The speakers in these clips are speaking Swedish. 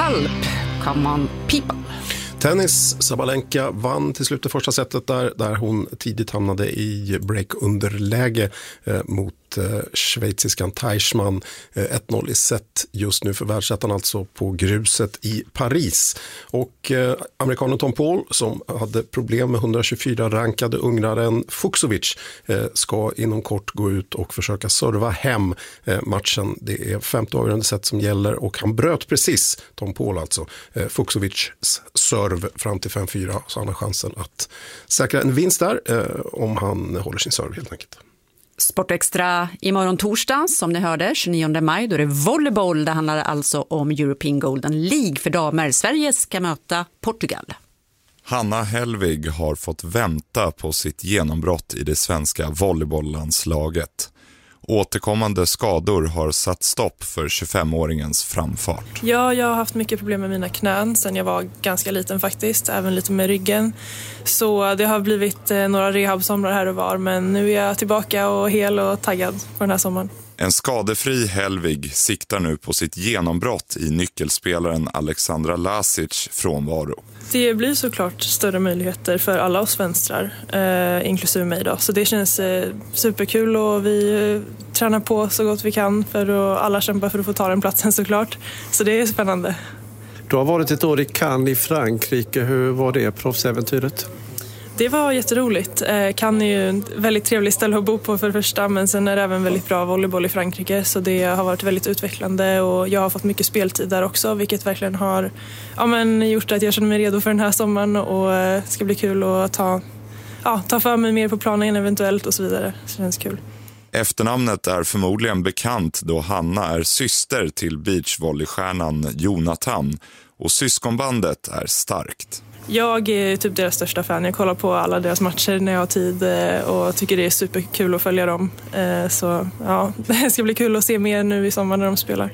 Pulp, Come on people. Tennis, Sabalenka vann till slut det första setet där hon tidigt hamnade i breakunderläge mot schweiziskan Teichmann. 1-0 i set just nu för världsettan, alltså på gruset i Paris. Och amerikanen Tom Paul, som hade problem med 124 rankade ungraren Fucsovics, ska inom kort gå ut och försöka serva hem matchen. Det är 5:e avgörande set som gäller och han bröt precis, Tom Paul alltså, Fucsovics serve fram till 5-4, så han har chansen att säkra en vinst där om han håller sin serve helt enkelt. Sportextra imorgon torsdag, som ni hörde, 29 maj, då är det volleyboll. Det handlar alltså om European Golden League för damer. Sverige ska möta Portugal. Hanna Hellvig har fått vänta på sitt genombrott i det svenska volleybolllandslaget. Återkommande skador har satt stopp för 25-åringens framfart. Ja, jag har haft mycket problem med mina knän sedan jag var ganska liten faktiskt, även lite med ryggen. Så det har blivit några rehabsomrar här och var, men nu är jag tillbaka och hel och taggad på den här sommaren. En skadefri Hellvig siktar nu på sitt genombrott i nyckelspelaren Alexandra Lasics frånvaro. Det blir såklart större möjligheter för alla oss vänstrar, inklusive mig då. Så det känns superkul och vi tränar på så gott vi kan för att alla kämpa för att få ta den platsen såklart. Så det är spännande. Du har varit ett år i Cannes i Frankrike. Hur var det proffsäventyret? Det var jätteroligt. Cannes är ju ett väldigt trevligt ställe att bo på för det första, men sen är det även väldigt bra volleyboll i Frankrike, så det har varit väldigt utvecklande och jag har fått mycket speltid där också, vilket verkligen har gjort att jag känner mig redo för den här sommaren och det ska bli kul att ta för mig mer på planen eventuellt och så vidare. Så det känns kul. Efternamnet är förmodligen bekant då Hanna är syster till beachvolleystjärnan Jonathan och syskonbandet är starkt. Jag är typ deras största fan. Jag kollar på alla deras matcher när jag har tid och tycker det är superkul att följa dem. Så ja, det ska bli kul att se mer nu i sommar när de spelar.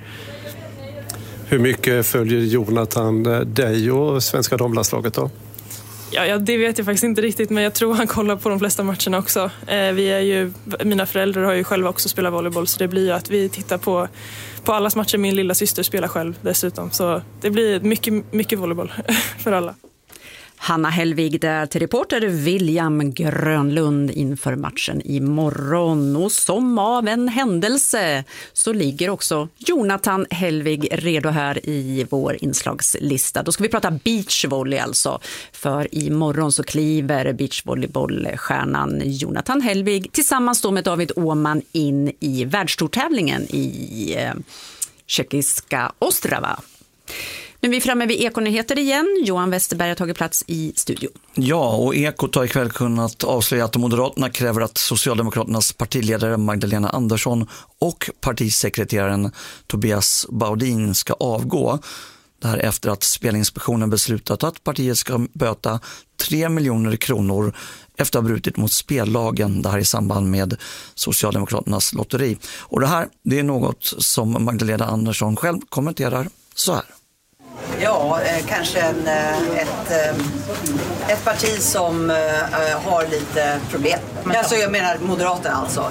Hur mycket följer Jonathan dig och svenska damlandslaget då? Ja, det vet jag faktiskt inte riktigt, men jag tror han kollar på de flesta matcherna också. Mina föräldrar har ju själva också spelat volleyboll, så det blir ju att vi tittar på allas matcher. Min lilla syster spelar själv dessutom, så det blir mycket volleyboll för alla. Hanna Hellvig där till reporter William Grönlund inför matchen imorgon. Och som av en händelse så ligger också Jonathan Hellvig redo här i vår inslagslista. Då ska vi prata beachvolley alltså. För imorgon så kliver beachvolleybollstjärnan Jonathan Hellvig tillsammans då med David Åhman in i världstourtävlingen i tjeckiska Ostrava. Men vi är framme vid Ekonyheter igen. Johan Westerberg har tagit plats i studio. Ja, och Ekot har ikväll kunnat avslöja att Moderaterna kräver att Socialdemokraternas partiledare Magdalena Andersson och partisekreteraren Tobias Baudin ska avgå. Det här efter att Spelinspektionen beslutat att partiet ska böta 3 miljoner kronor efter att ha brutit mot spellagen. Det här i samband med Socialdemokraternas lotteri. Och det är något som Magdalena Andersson själv kommenterar så här. Ja, kanske ett parti som har lite problem. Alltså jag menar Moderaterna alltså.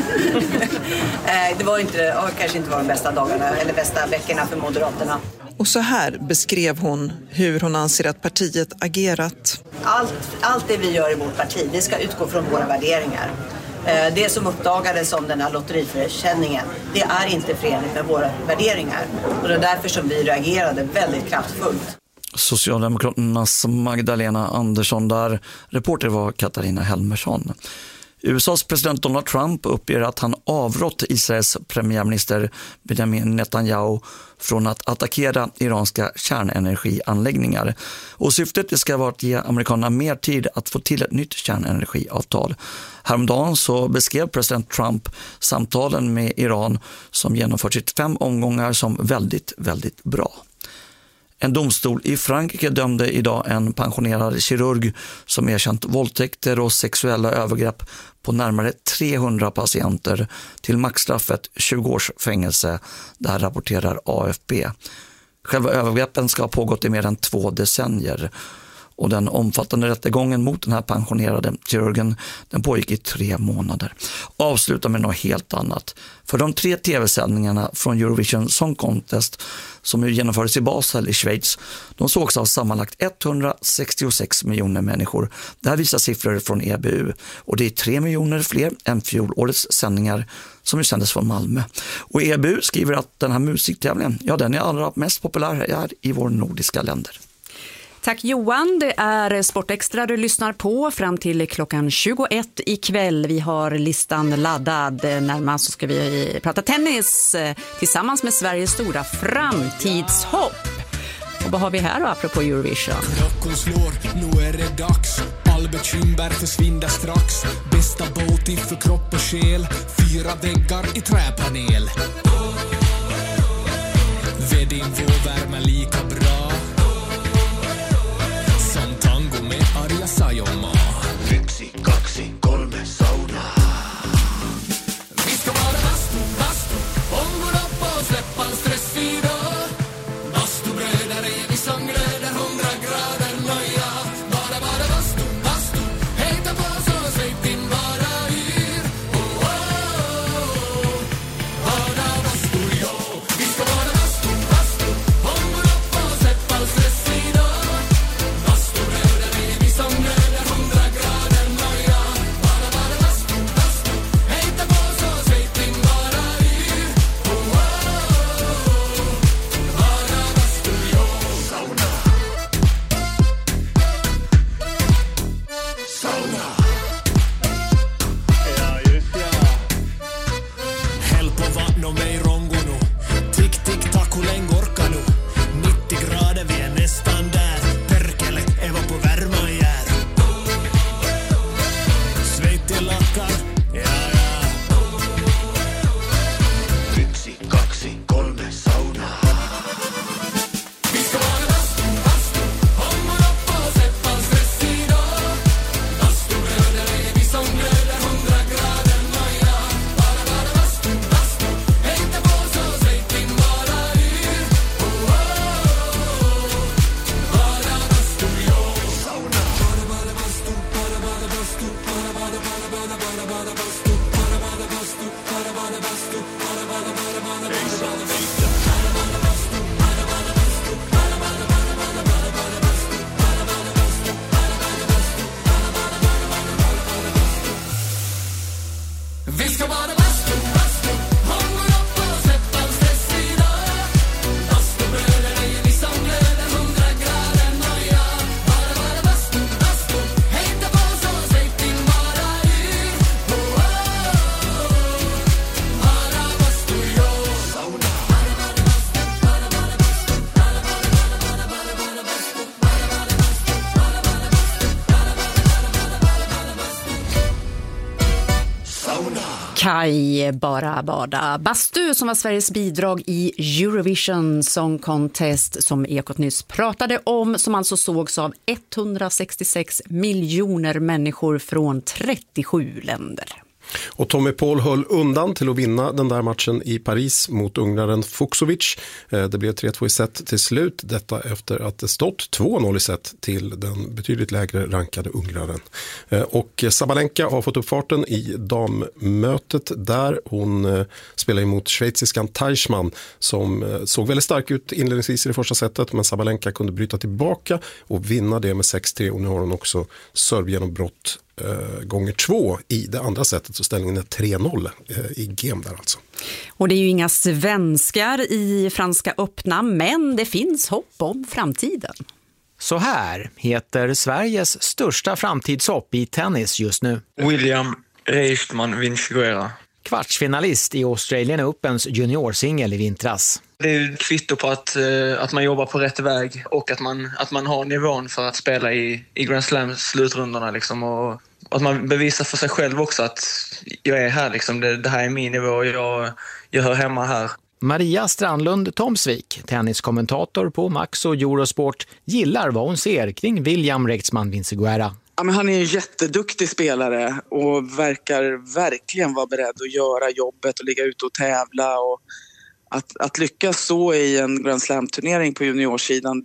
Det har kanske inte varit de bästa dagarna eller bästa veckorna för Moderaterna. Och så här beskrev hon hur hon anser att partiet agerat. Allt det vi gör i vårt parti, det ska utgå från våra värderingar. Det som uppdagades om den här lotteriförsäljningen, det är inte förenligt med våra värderingar. Och det är därför som vi reagerade väldigt kraftfullt. Socialdemokraternas Magdalena Andersson där. Reporter var Katarina Helmersson. USAs president Donald Trump uppger att han avrått Israels premiärminister Benjamin Netanyahu från att attackera iranska kärnenergianläggningar. Och syftet ska vara att ge amerikanerna mer tid att få till ett nytt kärnenergiavtal. Häromdagen så beskrev president Trump samtalen med Iran som genomförts i 5 omgångar som väldigt, väldigt bra. En domstol i Frankrike dömde idag en pensionerad kirurg som erkänt våldtäkter och sexuella övergrepp på närmare 300 patienter till maxstraffet 20 års fängelse. Det här rapporterar AFP. Själva övergreppen ska ha pågått i mer än 2 decennier. Och den omfattande rättegången mot den här pensionerade kirurgen, den pågick i 3 månader. Avslutar med något helt annat. För de 3 tv-sändningarna från Eurovision Song Contest som ju genomfördes i Basel i Schweiz, de sågs av sammanlagt 166 miljoner människor. Det här visar siffror från EBU och det är 3 miljoner fler än fjolårets sändningar som ju sändes från Malmö. Och EBU skriver att den här musiktävlingen, ja, den är allra mest populär här i våra nordiska länder. Tack Johan, det är Sportextra du lyssnar på fram till klockan 21 ikväll. Vi har listan laddad. Närmast så ska vi prata tennis tillsammans med Sveriges stora framtidshopp. Och vad har vi här då apropå Eurovision? Klockan slår, nu är det dags. All bekymmer försvinner strax. Bästa båt för kropp och själ. 4 väggar i träpanel. Vedin vår värme lika bra som tango med Arja Saijonmaa. 1, 2, 3 sauna. Vi ska vara bastu, ångorna på släppan stressfria. Bastubröder är vi som glöder 100 grader nöja. Bara bastu, hejta på så svejt in bara yr. Bara bastu, ja. Vi ska vara bastu, ångorna på släppan stressfria. Bastubröder är vi som glöder 100 grader nöja. Bara bastu, hejta på så svejt in bara yr. Bara bastu, ja. Sauna. Sauna. Ja, just ja. Häll på vatten och mig rongo nu. Tick, tick, tack, hur länge orkar nu? 90 grader, vi är nästan där. Perkele, Eva på värma jär. Svejt i lackar, ja, ja. 1, 2, 3 sauna. Vi ska vara bastu, ångorna på släppan stressida. Bastubröder är vi som glöder 100 grader nöja. Bara bastu, hejta på så svejt in bara yr. Bara bastu, ja. Sauna. Bara bastu, bara bastu, bara bastu, bara bastu, bara bastu, vi ska vara bastu, ångorna på släppan stressida. Bastubröder är vi som glöder 100 grader nöja. Bara bastu, hejta på så svejt in bara yr. Bara bastu, ja. Sauna. Sauna. Kaj bara bada bastu som var Sveriges bidrag i Eurovision Song Contest som Ekot nyss pratade om, som alltså sågs av 166 miljoner människor från 37 länder. Och Tommy Paul höll undan till att vinna den där matchen i Paris mot ungraren Fucsovic. Det blev 3-2 i set till slut, detta efter att det stått 2-0 i set till den betydligt lägre rankade ungraren. Och Sabalenka har fått upp farten i dammötet där. Hon spelar emot schweiziskan Teichmann som såg väldigt stark ut inledningsvis i det första setet, men Sabalenka kunde bryta tillbaka och vinna det med 6-3, och nu har hon också servgenombrott gånger 2 i det andra sättet, så ställningen är 3-0 i game där alltså. Och det är ju inga svenskar i Franska öppna, men det finns hopp om framtiden. Så här heter Sveriges största framtidshopp i tennis just nu. William Reistman Vinciguerra. Kvartsfinalist i Australian Opens juniorsingel i vintras. Det är ju ett kvitto på att man jobbar på rätt väg och att man har nivån för att spela i Grand Slam slutrundorna liksom, och att man bevisar för sig själv också att jag är här liksom, det här är min nivå och jag hör hemma här. Maria Strandlund Tomsvik, tenniskommentator på Max och Eurosport, gillar vad hon ser kring William Reistman Vinciguerra. Ja, men han är en jätteduktig spelare och verkar verkligen vara beredd att göra jobbet och ligga ute och tävla. Och att lyckas så i en Grand Slam-turnering på juniorsidan,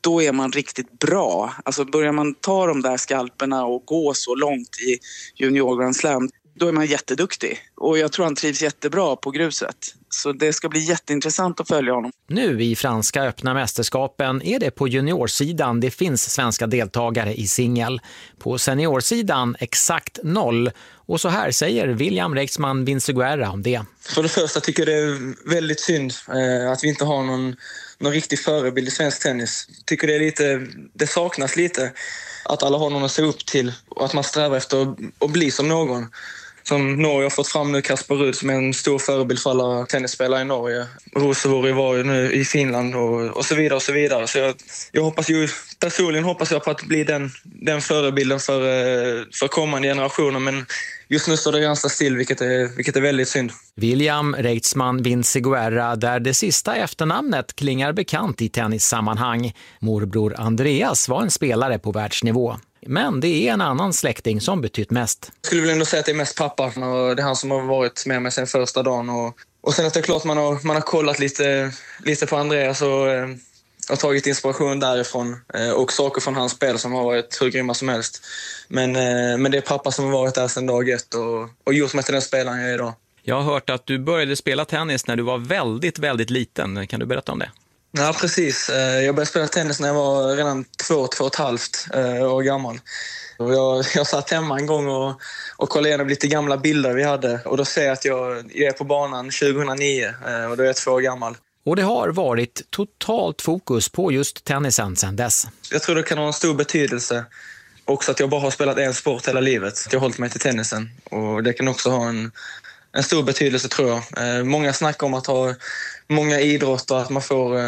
då är man riktigt bra. Alltså börjar man ta de där skalperna och gå så långt i junior Grand Slam, då är man jätteduktig. Och jag tror han trivs jättebra på gruset. Så det ska bli jätteintressant att följa honom. Nu i franska öppna mästerskapen är det på juniorsidan det finns svenska deltagare i singel. På seniorsidan exakt 0. Och så här säger William Reichsman Vinciguerra om det. För det första tycker jag det är väldigt synd att vi inte har någon riktig förebild i svensk tennis. Tycker det saknas lite att alla har någon att se upp till och att man strävar efter att bli som någon. Som Norge har fått fram nu, Kasper Ruud som är en stor förebild för alla tennisspelare i Norge. Rosevori var ju nu i Finland och så vidare och så vidare. Så jag hoppas ju, personligen hoppas jag på att bli den förebilden för kommande generationer. Men just nu står det ganska still, vilket är väldigt synd. William Reichsman Vinciguerra, där det sista efternamnet klingar bekant i tennissammanhang. Morbror Andreas var en spelare på världsnivå. Men det är en annan släkting som betytt mest. Jag skulle väl ändå säga att det är mest pappa. Och det är han som har varit med mig sedan första dagen. Och sen att det är klart man har kollat lite på Andreas och tagit inspiration därifrån. Och saker från hans spel som har varit hur grymma som helst. Men det är pappa som har varit där sedan dag ett och gjort mig till den spelaren jag är idag. Jag har hört att du började spela tennis när du var väldigt, väldigt liten. Kan du berätta om det? Ja, precis. Jag började spela tennis när jag var redan 2,5 år gammal. Och jag satt hemma en gång och kollade igenom lite gamla bilder vi hade. Och då ser jag att jag är på banan 2009 och då är jag 2 år gammal. Och det har varit totalt fokus på just tennisen sedan dess. Jag tror det kan ha en stor betydelse också att jag bara har spelat en sport hela livet. Jag har hållit mig till tennisen. Och det kan också ha en stor betydelse, tror jag. Många snackar om att ha många idrotter, att man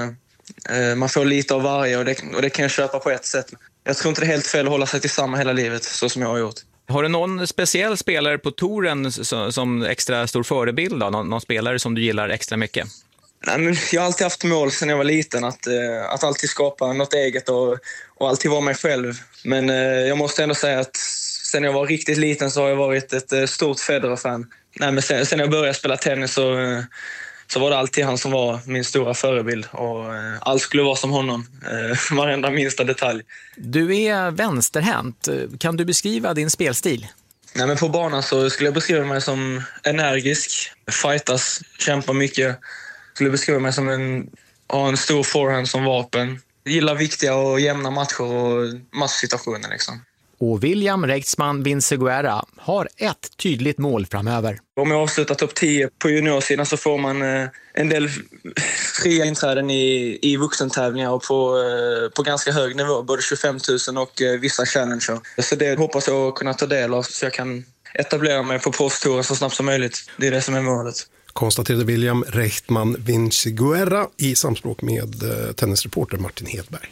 får lite av varje och det kan jag köpa på ett sätt. Jag tror inte det är helt fel att hålla sig till samma hela livet, så som jag har gjort. Har du någon speciell spelare på touren som extra stor förebild då? Någon spelare som du gillar extra mycket? Nej, men jag har alltid haft mål sedan jag var liten att alltid skapa något eget och alltid vara mig själv. Men jag måste ändå säga att sen jag var riktigt liten så har jag varit ett stort Federer-fan. Nej, men sen jag började spela tennis så var det alltid han som var min stora förebild. Och allt skulle vara som honom, varenda minsta detalj. Du är vänsterhänt. Kan du beskriva din spelstil? Nej, men på banan så skulle jag beskriva mig som energisk, fightas, kämpar mycket. Skulle beskriva mig som en stor forehand som vapen. Gillar viktiga och jämna matcher och matchsituationer liksom. Och William Reichsman Vinciguerra har ett tydligt mål framöver. Om jag avslutar topp 10 på juniorsidan så får man en del fria inträden i vuxentävlingar och på ganska hög nivå. Både 25 000 och vissa challenger. Så det hoppas jag kunna ta del av så jag kan etablera mig på proffstouren så snabbt som möjligt. Det är det som är målet. Konstaterade William Reichsman Vinciguerra i samspråk med tennisreporter Martin Hedberg.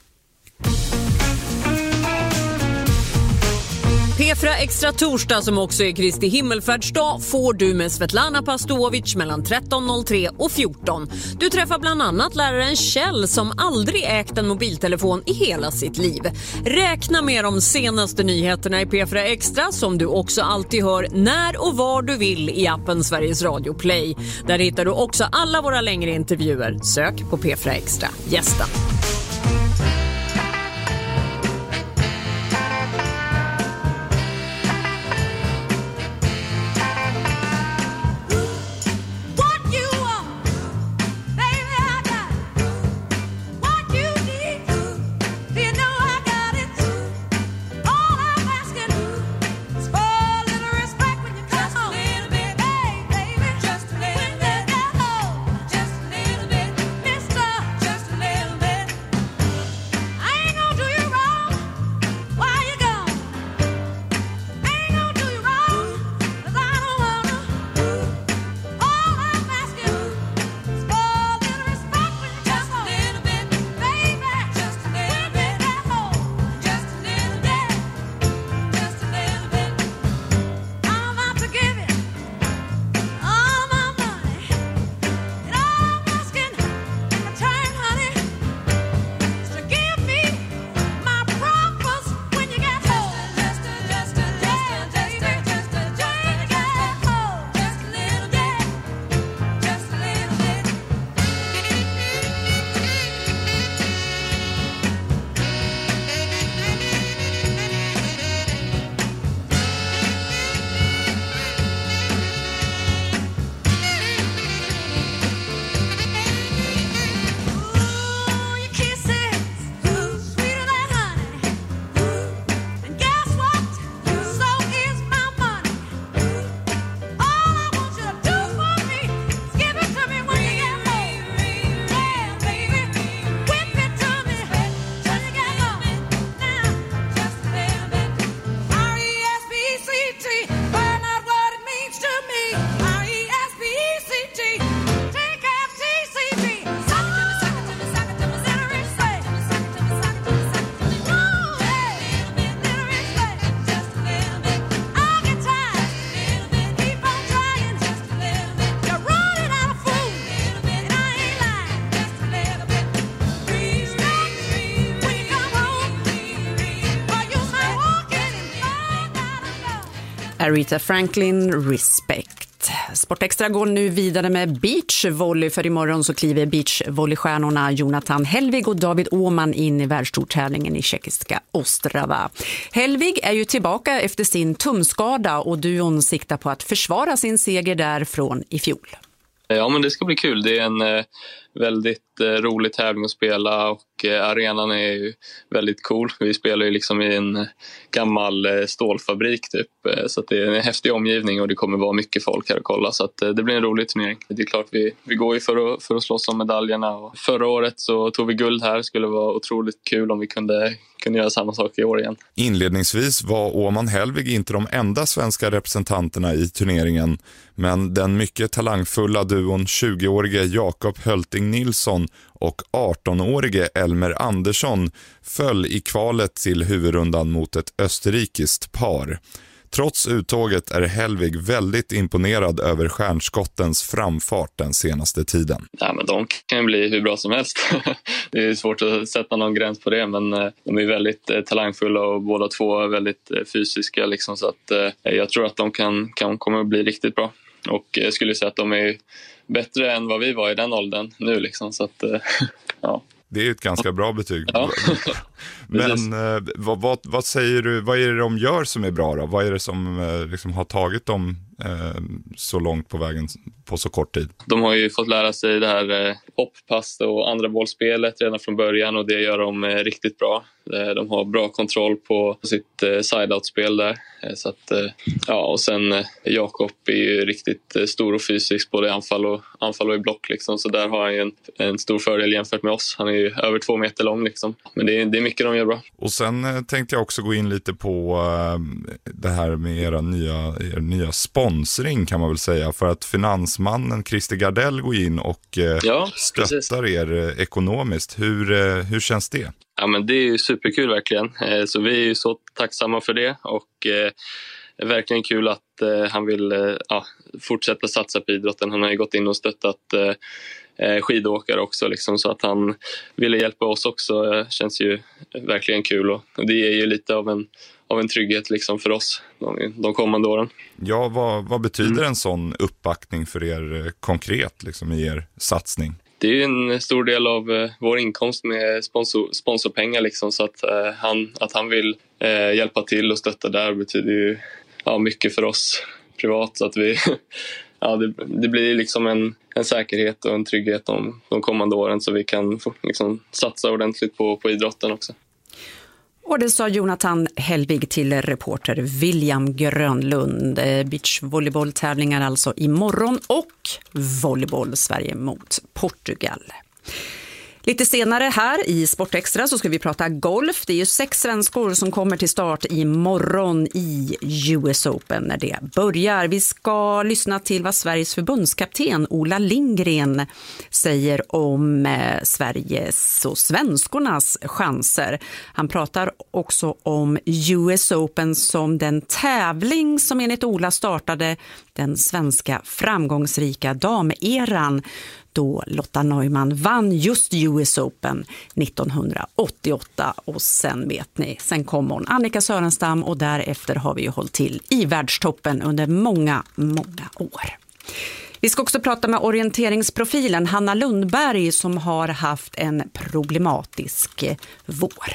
P4 Extra torsdag, som också är Kristi himmelfärdsdag, får du med Svetlana Pastovic mellan 13.03 och 14. Du träffar bland annat läraren Kjell som aldrig ägt en mobiltelefon i hela sitt liv. Räkna med de senaste nyheterna i P4 Extra som du också alltid hör när och var du vill i appen Sveriges Radio Play. Där hittar du också alla våra längre intervjuer. Sök på P4 Extra. Gästa. Aretha Franklin, Respect. Sportextra går nu vidare med beachvolley, för imorgon så kliver beachvolleystjärnorna Jonathan Helvig och David Åhman in i världstourtävlingen i tjeckiska Ostrava. Helvig är ju tillbaka efter sin tumskada och duon siktar på att försvara sin seger därifrån i fjol. Ja, men det ska bli kul. Det är en väldigt rolig tävling att spela och arenan är ju väldigt cool. Vi spelar ju liksom i en gammal stålfabrik typ, så att det är en häftig omgivning och det kommer vara mycket folk här att kolla, så att det blir en rolig turnering. Det är klart vi går ju för att slåss om medaljerna, och förra året så tog vi guld här. Det skulle vara otroligt kul om vi kunde göra samma sak i år igen. Inledningsvis var Åhman Helvig inte de enda svenska representanterna i turneringen, men den mycket talangfulla duon 20-årige Jakob Hölting Nilsson och 18-årige Elmer Andersson föll i kvalet till huvudrundan mot ett österrikiskt par. Trots uttåget är Helvig väldigt imponerad över stjärnskottens framfart den senaste tiden. Ja, men de kan ju bli hur bra som helst. Det är svårt att sätta någon gräns på det, men de är väldigt talangfulla och båda två är väldigt fysiska. Liksom, så att, jag tror att de kan komma att bli riktigt bra. Och jag skulle säga att de är bättre än vad vi var i den åldern nu. Liksom, så att, ja. Det är ett ganska bra betyg. Ja. Men vad säger du, vad är det de gör som är bra då? Vad är det som liksom har tagit dem så långt på vägen på så kort tid? De har ju fått lära sig det här hopppass och andra bollspelet redan från början, och det gör de riktigt bra. De har bra kontroll på sitt side-out-spel där. Så att, ja, och sen Jakob är ju riktigt stor och fysisk både anfall och i block. Liksom. Så där har han ju en stor fördel jämfört med oss. Han är ju över 2 meter lång. Liksom. Men det är mycket de gör bra. Och sen tänkte jag också gå in lite på det här med er nya sponsring kan man väl säga. För att finansmannen Christer Gardell går in och stöttar er ekonomiskt. Hur känns det? Ja, men det är ju superkul verkligen. Så vi är ju så tacksamma för det, och verkligen kul att han vill fortsätta satsa på idrotten. Han har ju gått in och stöttat skidåkare också, liksom, så att han ville hjälpa oss också. Känns ju verkligen kul, och det är ju lite av en trygghet liksom för oss de kommande åren. Ja, vad betyder en sån uppbackning för er konkret liksom, i er satsning? Det är ju en stor del av vår inkomst med sponsorpengar liksom, så att han vill hjälpa till och stötta där betyder ju mycket för oss privat, så att vi det blir liksom en säkerhet och en trygghet de kommande åren, så vi kan liksom satsa ordentligt på idrotten också. Och det sa Jonathan Helvig till reporter William Grönlund. Beachvolleybolltävlingar alltså imorgon, och volleyboll Sverige mot Portugal. Lite senare här i Sportextra så ska vi prata golf. Det är ju 6 svenskor som kommer till start imorgon i US Open när det börjar. Vi ska lyssna till vad Sveriges förbundskapten Ola Lindgren säger om Sveriges och svenskornas chanser. Han pratar också om US Open som den tävling som enligt Ola startade den svenska framgångsrika dameran, då Lotta Neumann vann just US Open 1988, och sen vet ni, sen kom hon Annika Sörenstam, och därefter har vi ju hållit till i världstoppen under många, många år. Vi ska också prata med orienteringsprofilen Hanna Lundberg som har haft en problematisk vår.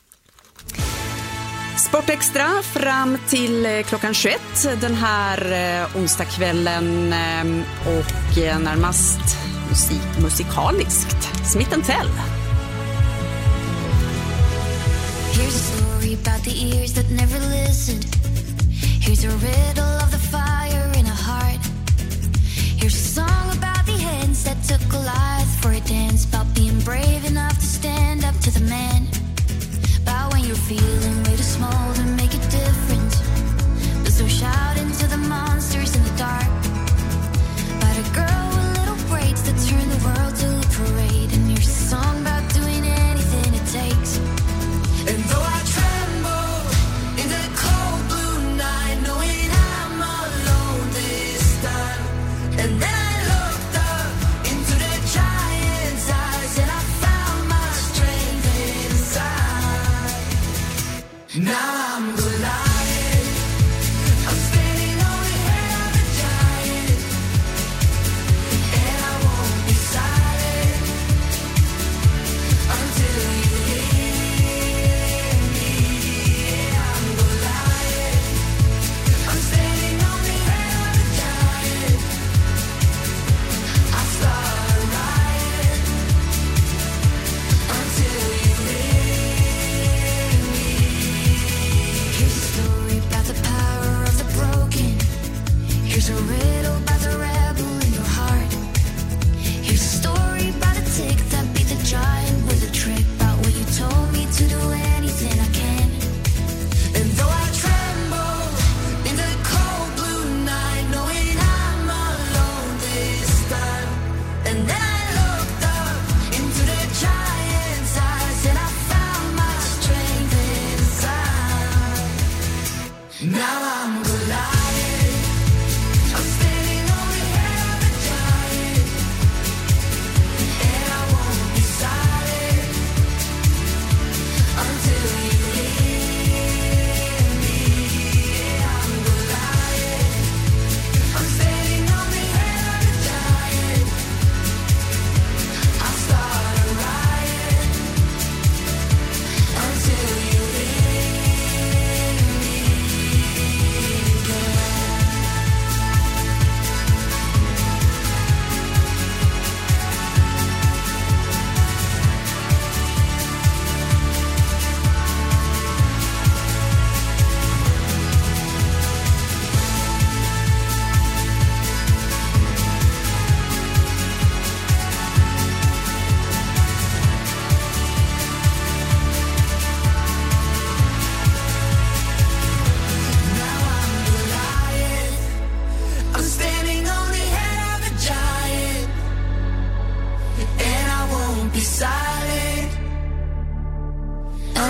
Sportextra fram till klockan 21 den här onsdagskvällen, och närmast musikaliskt Smith & Tell. Here's a story about the ears that never listened. Here's a riddle of the fire in a heart. Here's a song about the hands that took a life for a dance, about being brave enough to stand up to the man, about when you're feeling way too small to make a difference, but so shout into the monsters in the dark, about a girl with little braids that turn the world to a parade, and here's a song about doing anything it takes. And though I tremble in the cold blue night, knowing I'm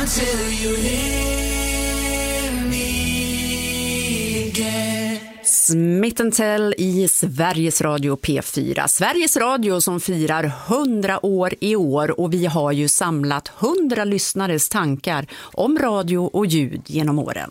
until you hear me again. Smith & Tell i Sveriges Radio P4. Sveriges Radio som firar 100 år i år, och vi har ju samlat 100 lyssnares tankar om radio och ljud genom åren.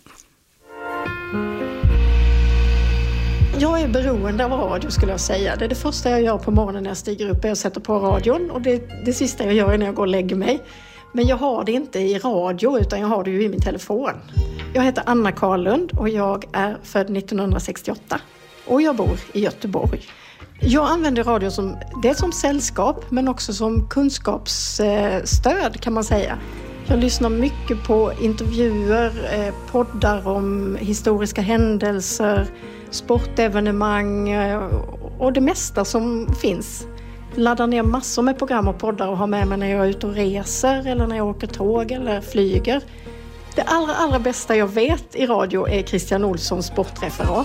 Jag är beroende av radio, skulle jag säga. Det är det första jag gör på morgonen när jag stiger upp, är att sätta på radion, och det sista jag gör är när jag går och lägger mig. Men jag har det inte i radio, utan jag har det ju i min telefon. Jag heter Anna Karlund och jag är född 1968 och jag bor i Göteborg. Jag använder radio som sällskap, men också som kunskapsstöd, kan man säga. Jag lyssnar mycket på intervjuer, poddar om historiska händelser, sportevenemang och det mesta som finns. Laddar ner massor med program och poddar och har med mig när jag är ute och reser eller när jag åker tåg eller flyger. Det allra bästa jag vet i radio är Christian Olssons sportreferat.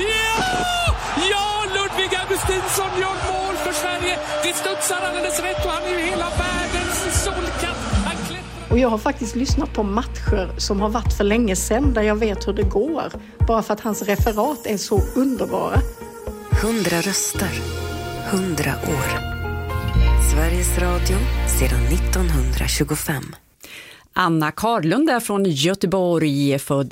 Ja, Ludvig Augustinsson gör mål för Sverige. Det studsar alldeles rätt och han är ju hela världens solkatt. Och jag har faktiskt lyssnat på matcher som har varit för länge sedan där jag vet hur det går. Bara för att hans referat är så underbara. 100 röster. 100 år. Sveriges Radio sedan 1925. Anna Karlund är från Göteborg, född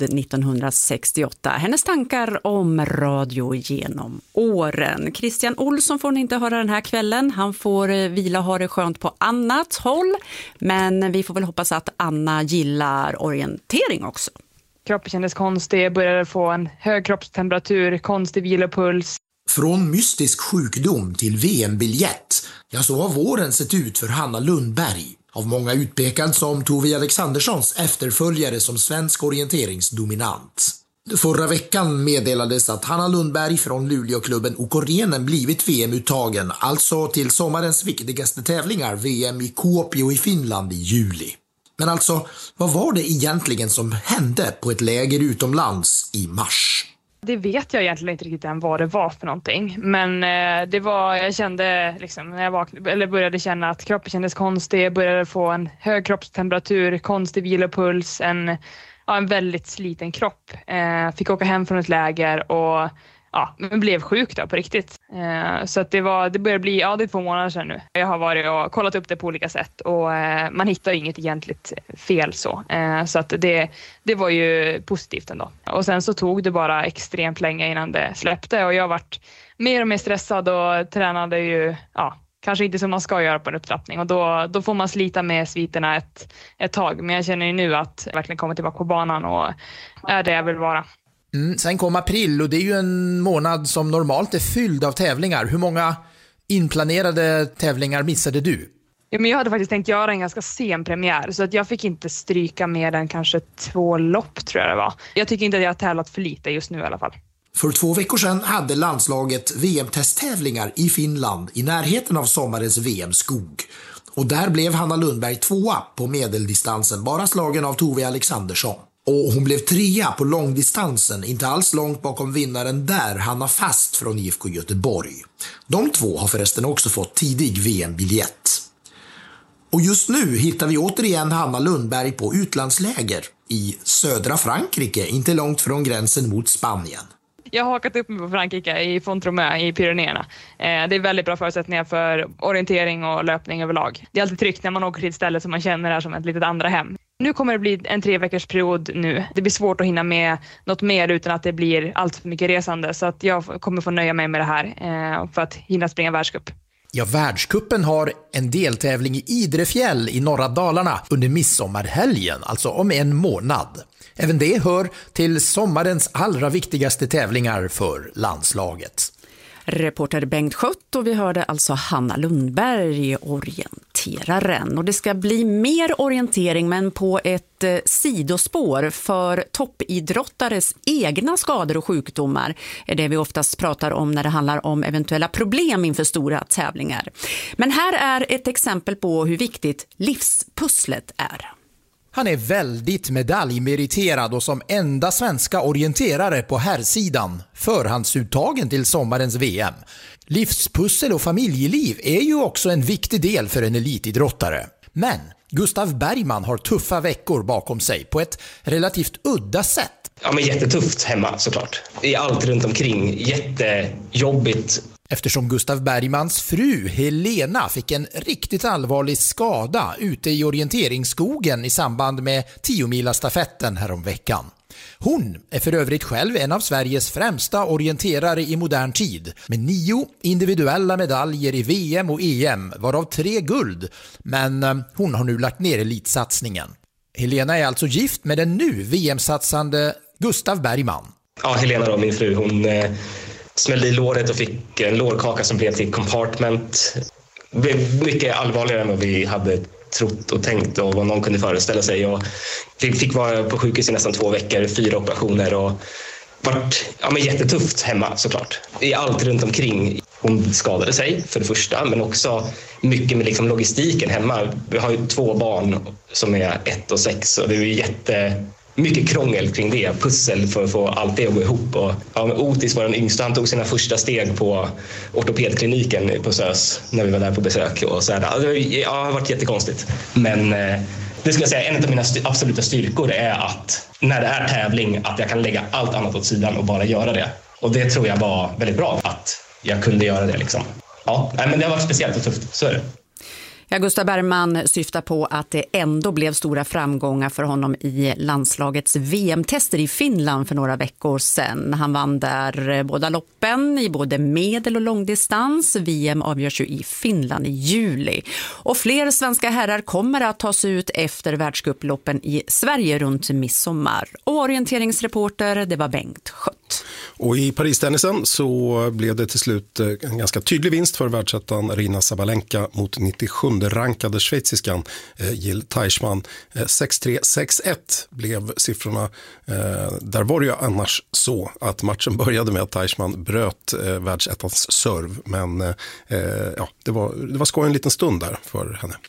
1968. Hennes tankar om radio genom åren. Christian Olsson får ni inte höra den här kvällen. Han får vila och ha det skönt på annat håll. Men vi får väl hoppas att Anna gillar orientering också. Kroppen kändes konstig, började få en hög kroppstemperatur, konstig vilopuls. Från mystisk sjukdom till VM-biljett. Ja, så har våren sett ut för Hanna Lundberg. Av många utpekad som Tove Alexanderssons efterföljare som svensk orienteringsdominant. Förra veckan meddelades att Hanna Lundberg från Luleåklubben Okorenen blivit VM-uttagen, alltså till sommarens viktigaste tävlingar, VM i Kuopio i Finland i juli. Men alltså, vad var det egentligen som hände på ett läger utomlands i mars? Det vet jag egentligen inte riktigt än vad det var för någonting. Men jag kände liksom, när jag började känna att kroppen kändes konstig, började få en hög kroppstemperatur, konstig vilopuls, en väldigt sliten kropp. Fick åka hem från ett läger och blev sjuk då på riktigt. Så att det börjar bli, det är 2 månader sedan nu. Jag har varit och kollat upp det på olika sätt och man hittar inget egentligt fel så. Så att det var ju positivt ändå. Och sen så tog det bara extremt länge innan det släppte och jag varit mer och mer stressad och tränade ju, kanske inte som man ska göra på en upptrappning. Och då får man slita med sviterna ett tag. Men jag känner ju nu att jag verkligen kommer tillbaka på banan och är det jag vill vara. Sen kom april och det är ju en månad som normalt är fylld av tävlingar. Hur många inplanerade tävlingar missade du? Ja, men jag hade faktiskt tänkt göra en ganska sen premiär så att jag fick inte stryka mer än kanske 2 lopp tror jag det var. Jag tycker inte att jag har tävlat för lite just nu i alla fall. För 2 veckor sedan hade landslaget VM-testtävlingar i Finland i närheten av sommarens VM-skog. Och där blev Hanna Lundberg 2 på medeldistansen, bara slagen av Tove Alexandersson. Och hon blev 3 på långdistansen, inte alls långt bakom vinnaren där, Hanna Fast från IFK Göteborg. De 2 har förresten också fått tidig VM-biljett. Och just nu hittar vi återigen Hanna Lundberg på utlandsläger i södra Frankrike, inte långt från gränsen mot Spanien. Jag har hakat upp mig på Frankrike i Font-Romeu i Pyrenéerna. Det är väldigt bra förutsättningar för orientering och löpning överlag. Det är alltid tryggt när man åker till ett ställe som man känner är som ett litet andra hem. Nu kommer det bli en 3 veckors period nu. Det blir svårt att hinna med något mer utan att det blir allt för mycket resande. Så att jag kommer få nöja mig med det här för att hinna springa världscup. Ja, världscupen har en deltävling i Idrefjäll i norra Dalarna under midsommarhelgen, alltså om en månad. Även det hör till sommarens allra viktigaste tävlingar för landslaget. Reporter Bengt Schött och vi hörde alltså Hanna Lundberg, orienteraren. Och det ska bli mer orientering men på ett sidospår för toppidrottares egna skador och sjukdomar är det vi oftast pratar om när det handlar om eventuella problem inför stora tävlingar. Men här är ett exempel på hur viktigt livspusslet är. Han är väldigt medaljmeriterad och som enda svenska orienterare på herrsidan förhandsuttagen till sommarens VM. Livspussel och familjeliv är ju också en viktig del för en elitidrottare. Men Gustav Bergman har tuffa veckor bakom sig på ett relativt udda sätt. Ja, men jättetufft hemma såklart. I allt runt omkring, jättejobbigt. Eftersom Gustav Bergmans fru Helena fick en riktigt allvarlig skada ute i orienteringsskogen i samband med 10-milastafetten häromveckan. Hon är för övrigt själv en av Sveriges främsta orienterare i modern tid med 9 individuella medaljer i VM och EM, varav 3 guld, men hon har nu lagt ner elitsatsningen. Helena är alltså gift med den nu VM-satsande Gustav Bergman. Ja, Helena då, min fru, hon smällde i låret och fick en lårkaka som blev till compartment. Det blev mycket allvarligare än vad vi hade trott och tänkt och vad någon kunde föreställa sig. Och vi fick vara på sjukhus i nästan 2 veckor, 4 operationer och vart jättetufft hemma såklart. I allt runt omkring. Hon skadade sig för det första, men också mycket med liksom logistiken hemma. Vi har ju 2 barn som är 1 och 6 och det är mycket krångel kring det, pussel för att få allt det att gå ihop. Och, Otis var den yngsta, han tog sina första steg på ortopedkliniken på SÖS när vi var där på besök. Och så här, det har varit jättekonstigt. Men det skulle jag säga, en av mina absoluta styrkor är att när det är tävling, att jag kan lägga allt annat åt sidan och bara göra det. Och det tror jag var väldigt bra att jag kunde göra det liksom. Ja, men det har varit speciellt och tufft, så är det. Ja, Gustav Bergman syftar på att det ändå blev stora framgångar för honom i landslagets VM-tester i Finland för några veckor sedan. Han vann där båda loppen i både medel- och långdistans. VM avgörs ju i Finland i juli. Och fler svenska herrar kommer att ta sig ut efter världscuploppen i Sverige runt midsommar. Och orienteringsreporter, det var Bengt Schött. Och i Paris-tennisen så blev det till slut en ganska tydlig vinst för världsettan Aryna Sabalenka mot 97-rankade schweiziskan Jill Teichmann. 6-3, 6-1 blev siffrorna. Där var det ju annars så att matchen började med att Teichmann bröt världsettans serve. Men det var skoj en liten stund där för henne.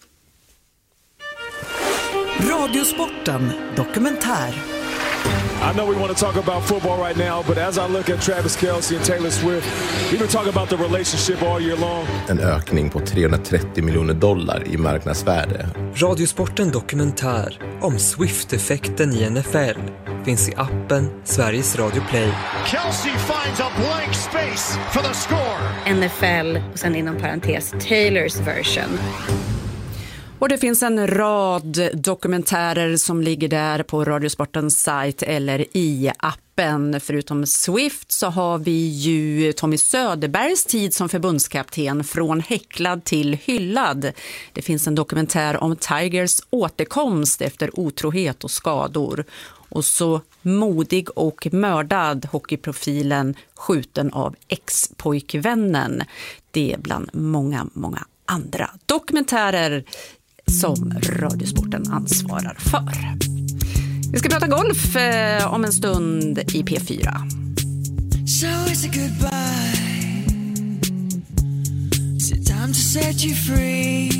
Radiosporten dokumentär. I know we want to talk about football right now, but as I look at Travis Kelce and Taylor Swift, we've been talking about the relationship all year long. En ökning på $330 miljoner i marknadsvärde. Radiosporten dokumentär om Swift-effekten i NFL finns i appen Sveriges Radio Play. Kelce finds a blank space for the score. NFL och sen inom parentes Taylors version. Och det finns en rad dokumentärer som ligger där på Radiosportens sajt eller i appen. Förutom Swift så har vi ju Tommy Söderbergs tid som förbundskapten, från häcklad till hyllad. Det finns en dokumentär om Tigers återkomst efter otrohet och skador. Och så modig och mördad hockeyprofilen skjuten av ex-pojkvännen. Det är bland många andra dokumentärer som Radiosporten ansvarar för. Vi ska prata golf om en stund i P4. So it's a goodbye. Is it time to set you free?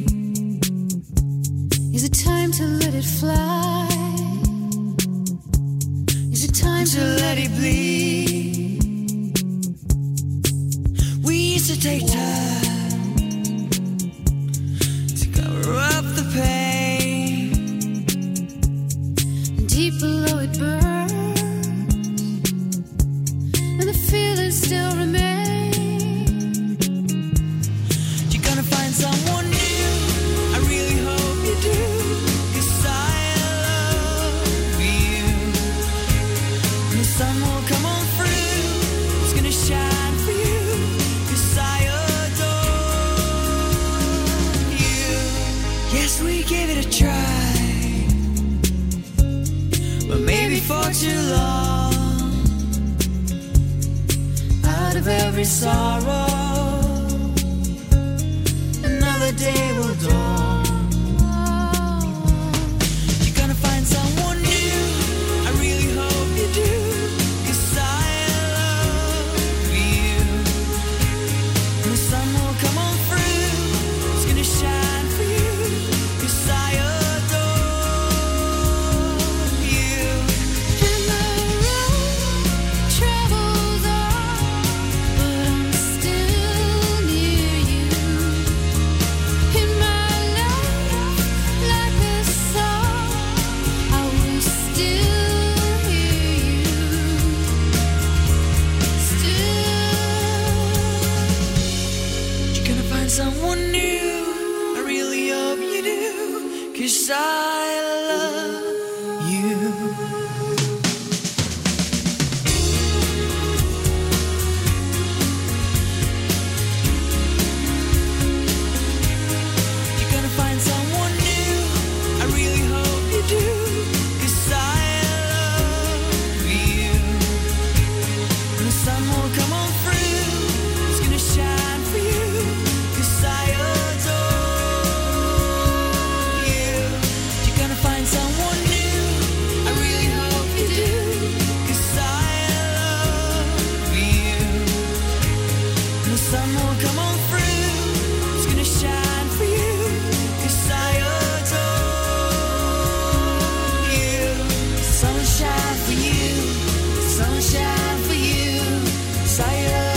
Is it time to let it fly? Is it time to let it bleed? We used to take time up the pain, deep below it burns, and the feelings still remain. You're gonna find someone new, I really hope you do, 'cause I love you. And the sun will come on through, it's gonna shine for you, 'cause I yes, we gave it a try, but maybe for too long. Out of every sorrow, another day will dawn. You're gonna find someone new, I really hope you do, 'cause I love you. And the sun will come on through, it's gonna shine for you. Still someone new. I really hope you do, 'cause I love you. You're gonna find someone new. I really hope you do, 'cause I love you. And the sun will come on through. It's gonna shine for you, 'cause I adore you. You're gonna find someone new. I really hope you do, 'cause I love you. And the sun will come on through. It's gonna shine for you, 'cause I adore you. Sunshine for you, sunshine for you, 'cause I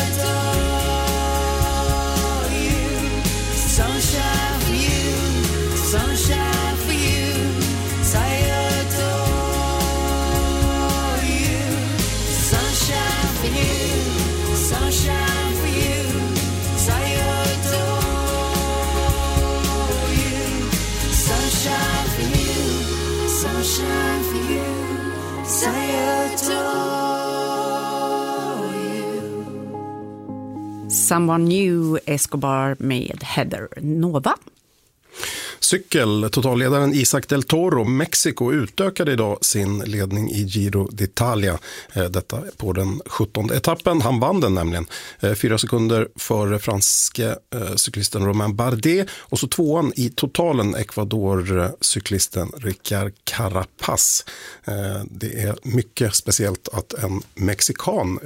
adore you. Sunshine for you, sunshine for you, 'cause I adore you. Sunshine for you, sunshine for you, 'cause I adore you. Sunshine for you, sunshine for you, 'cause I adore you. Someone New, Escobar med Heather Nova. Cykel, totalledaren Isaac Del Toro, Mexiko, utökade idag sin ledning i Giro d'Italia. Detta på den 17:e etappen. Han vann den nämligen. 4 sekunder före franske cyklisten Romain Bardet. Och så tvåan i totalen Ecuador-cyklisten Ricard Carapaz. Det är mycket speciellt att en mexikan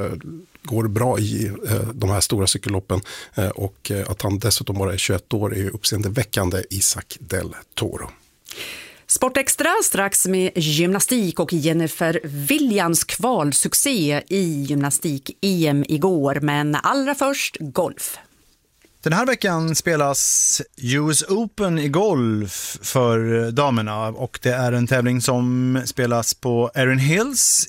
går bra i de här stora cykelloppen, och att han dessutom bara är 21 år är uppseendeväckande. Isaac Del Toro. Sportextra strax med gymnastik och Jennifer Williams kvalsuccé i gymnastik-EM igår, men allra först golf. Den här veckan spelas US Open i golf för damerna, och det är en tävling som spelas på Erin Hills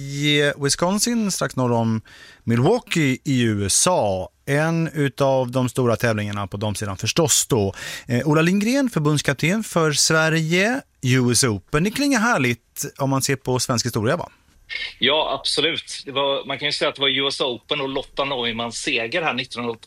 i Wisconsin, strax norr om Milwaukee i USA. En utav de stora tävlingarna på damsidan förstås då. Ola Lindgren, förbundskapten för Sverige, US Open. Det klingar härligt om man ser på svensk historia, va? Ja, absolut. Man kan ju säga att det var US Open och Lotta Neumans seger här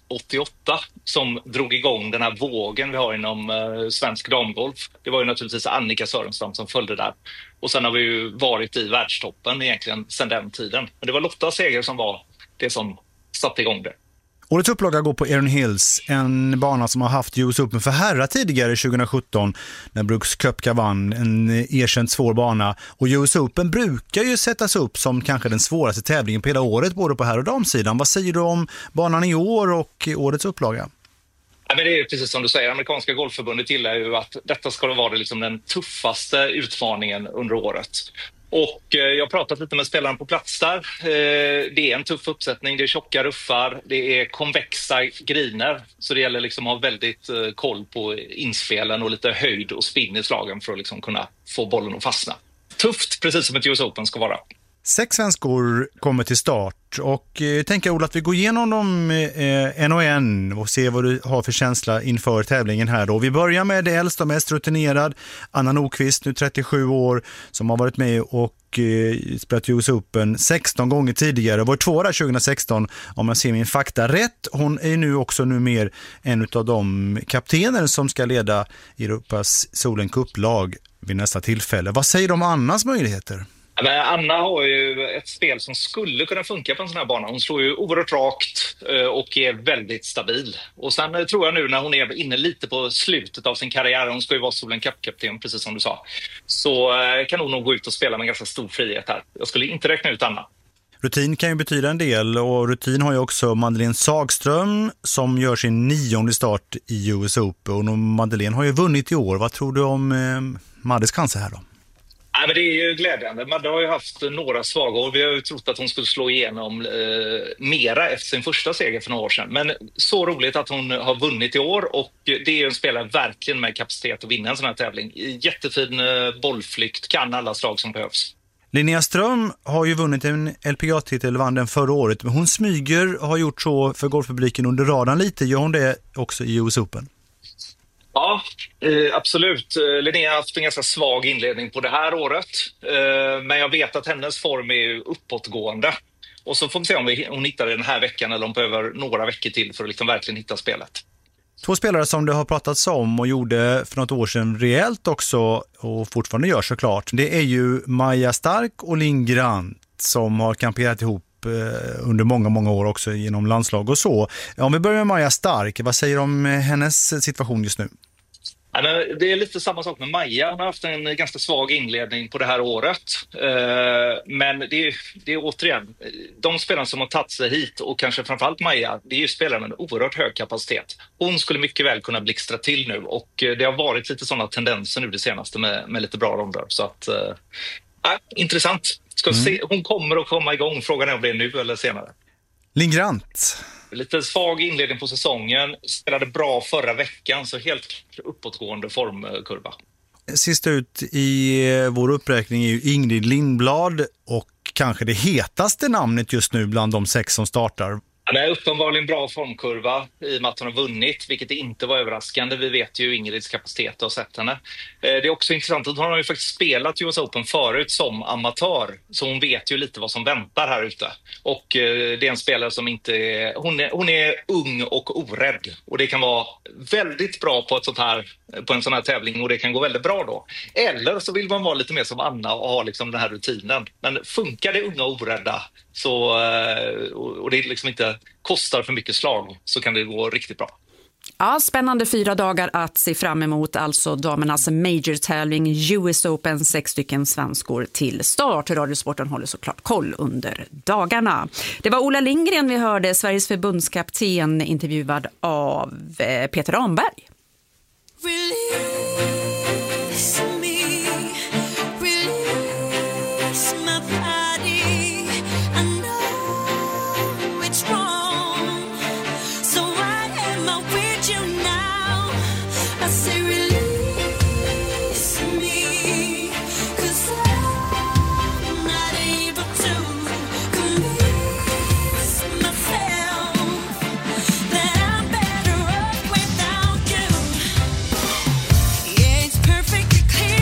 1988 som drog igång den här vågen vi har inom svensk damgolf. Det var ju naturligtvis Annika Sörenstam som följde där. Och sen har vi ju varit i världstoppen egentligen sedan den tiden. Men det var Lottas seger som var det som satte igång det. Årets upplaga går på Erin Hills, en bana som har haft US Open för herrar tidigare 2017 när Brooks Koepka vann, en erkänt svår bana. Och US Open brukar ju sättas upp som kanske den svåraste tävlingen på hela året, både på herr- och damsidan. Vad säger du om banan i år och årets upplaga? Ja, men det är precis som du säger, amerikanska golfförbundet gillar ju att detta ska vara liksom den tuffaste utmaningen under året. Och jag har pratat lite med spelaren på plats där. Det är en tuff uppsättning, det är tjocka ruffar, det är konvexa griner. Så det gäller liksom att ha väldigt koll på inspelen och lite höjd och spinn i slagen för att liksom kunna få bollen att fastna. Tufft, precis som ett US Open ska vara. 6 svenskor kommer till start, och tänker Ola att vi går igenom dem en och en och ser vad du har för känsla inför tävlingen här då. Vi börjar med det äldsta och mest rutinerad, Anna Nordqvist, nu 37 år, som har varit med och spelat US Open 16 gånger tidigare. Var 2 där 2016 om jag ser min fakta rätt. Hon är nu också mer en av de kaptener som ska leda Europas Solheim Cup-lag vid nästa tillfälle. Vad säger du om Annas möjligheter? Men Anna har ju ett spel som skulle kunna funka på en sån här bana. Hon slår ju oerhört rakt och är väldigt stabil. Och sen tror jag nu när hon är inne lite på slutet av sin karriär, hon ska ju vara Solheim Cup-kapten precis som du sa, så kan hon nog gå ut och spela med ganska stor frihet här. Jag skulle inte räkna ut Anna. Rutin kan ju betyda en del, och rutin har ju också Madeleine Sagström som gör sin 9:e start i US Open. Och Madeleine har ju vunnit i år. Vad tror du om Maddes chanser här då? Nej, men det är ju glädjande. Madde har ju haft några svaga år. Vi har ju trott att hon skulle slå igenom mera efter sin första seger för några år sedan. Men så roligt att hon har vunnit i år, och det är ju en spelare verkligen med kapacitet att vinna en sån här tävling. Jättefin bollflykt, kan alla slag som behövs. Linnea Ström har ju vunnit en LPGA-titel, vann den förra året. Men hon smyger, har gjort så för golfpubliken under radarn lite. Gör hon det också i US Open? Ja, absolut. Linnea har haft en ganska svag inledning på det här året. Men jag vet att hennes form är ju uppåtgående. Och så får vi se om hon hittar det den här veckan eller om hon behöver några veckor till för att liksom verkligen hitta spelet. 2 spelare som det har pratats om och gjorde för något år sedan rejält också och fortfarande gör såklart. Det är ju Maja Stark och Linn Grant som har kamperat ihop under många år också genom landslag och så. Om vi börjar med Maja Stark, vad säger du om hennes situation just nu? Ja, det är lite samma sak med Maja. Hon har haft en ganska svag inledning på det här året. Men det är återigen, de spelarna som har tagit sig hit och kanske framförallt Maja, det är ju spelare med en oerhört hög kapacitet. Hon skulle mycket väl kunna blixtra till nu och det har varit lite sådana tendenser nu det senaste med lite bra ronder. Så att, intressant. Hon kommer att komma igång. Frågan är om det är nu eller senare. Linn Grant. Lite svag inledning på säsongen. Spelade bra förra veckan, så helt uppåtgående formkurva. Sist ut i vår uppräkning är ju Ingrid Lindblad och kanske det hetaste namnet just nu bland de 6 som startar. Det är uppenbarligen bra formkurva i och med att hon har vunnit, vilket inte var överraskande. Vi vet ju Ingrids kapacitet och har sett henne. Det är också intressant att hon har ju faktiskt spelat US Open förut som amatör, så hon vet ju lite vad som väntar här ute. Och det är en spelare som inte är... Hon är ung och orädd, och det kan vara väldigt bra på en sån här tävling, och det kan gå väldigt bra då. Eller så vill man vara lite mer som Anna och ha liksom den här rutinen. Men funkar det unga och orädda så, och det liksom inte kostar för mycket slag, så kan det gå riktigt bra. Ja, spännande 4 dagar att se fram emot, alltså damernas major-tävling US Open, 6 stycken svenskor till start. Radiosporten håller såklart koll under dagarna. Det var Ola Lindgren vi hörde, Sveriges förbundskapten, intervjuad av Peter Ramberg. Perfect.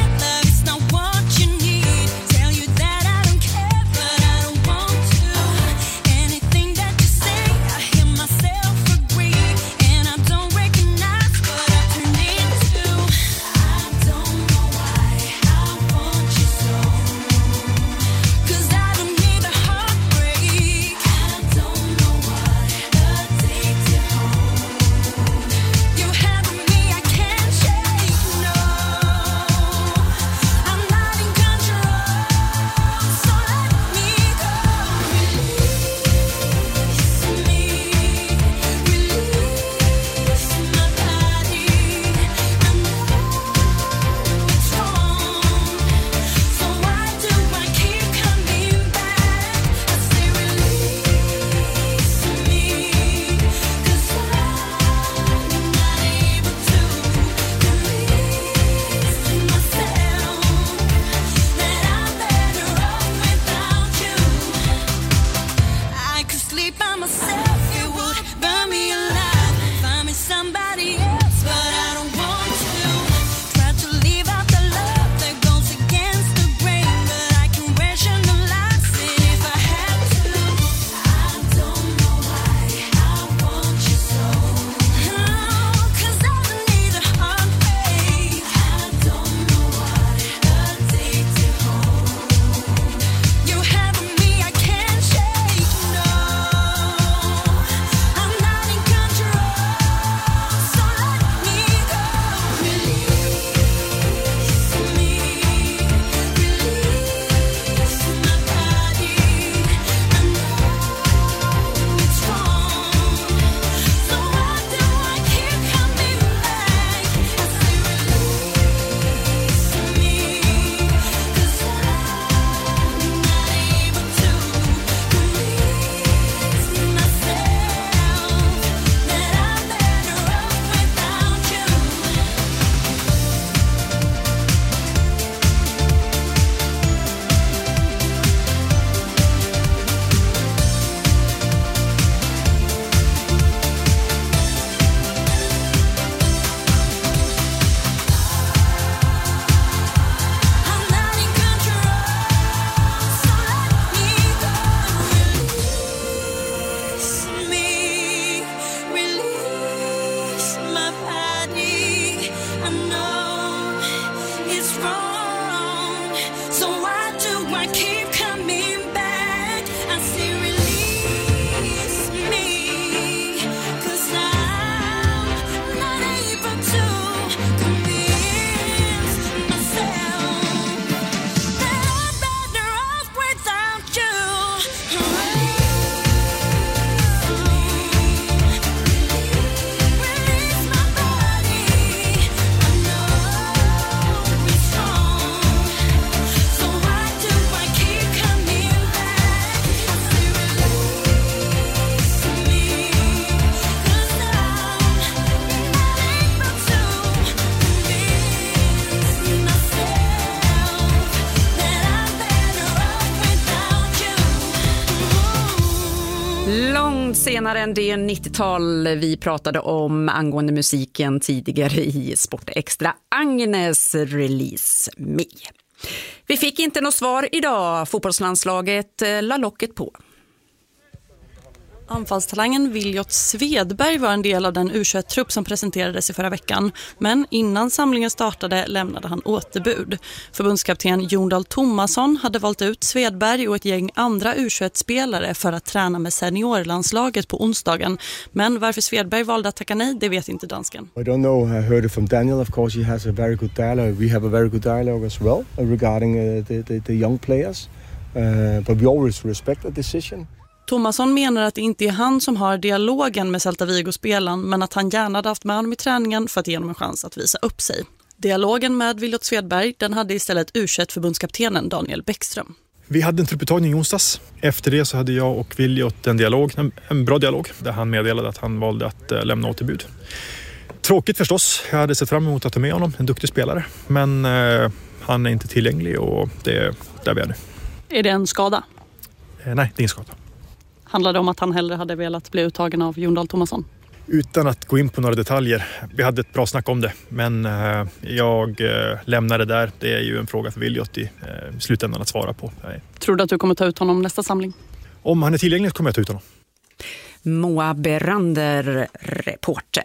senare än det 90-tal vi pratade om angående musiken tidigare i Sport Extra. Agnes release me. Vi fick inte något svar idag. Fotbollslandslaget la locket på. Anfallstalangen Viljot Svedberg var en del av den U21-trupp som presenterades i förra veckan. Men innan samlingen startade lämnade han återbud. Förbundskapten Jon Dahl Tomasson hade valt ut Svedberg och ett gäng andra U21-spelare för att träna med seniorlandslaget på onsdagen. Men varför Svedberg valde att tacka nej, det vet inte dansken. I don't know. I heard it from Daniel. Of course, he has a very good dialogue. We have a very good dialogue as well regarding the young players. But we always respect the decision. Tomasson menar att det inte är han som har dialogen med Celta Vigo-spelaren, men att han gärna hade haft med honom i träningen för att ge honom en chans att visa upp sig. Dialogen med Viljot Svedberg, den hade istället U21-förbundskaptenen Daniel Bäckström. Vi hade en trupputtagning i onsdags. Efter det så hade jag och Viljot en dialog, en bra dialog, där han meddelade att han valde att lämna återbud. Tråkigt förstås, jag hade sett fram emot att ta med honom, en duktig spelare. Men han är inte tillgänglig och det är där vi är nu. Är det en skada? Nej, det är ingen skada. Handlar det om att han hellre hade velat bli uttagen av Jon Dahl Tomasson? Utan att gå in på några detaljer. Vi hade ett bra snack om det. Men jag lämnar det där. Det är ju en fråga för Viljot i slutändan att svara på. Tror du att du kommer ta ut honom nästa samling? Om han är tillgänglig kommer jag ta ut honom. Moa Berander, reporter.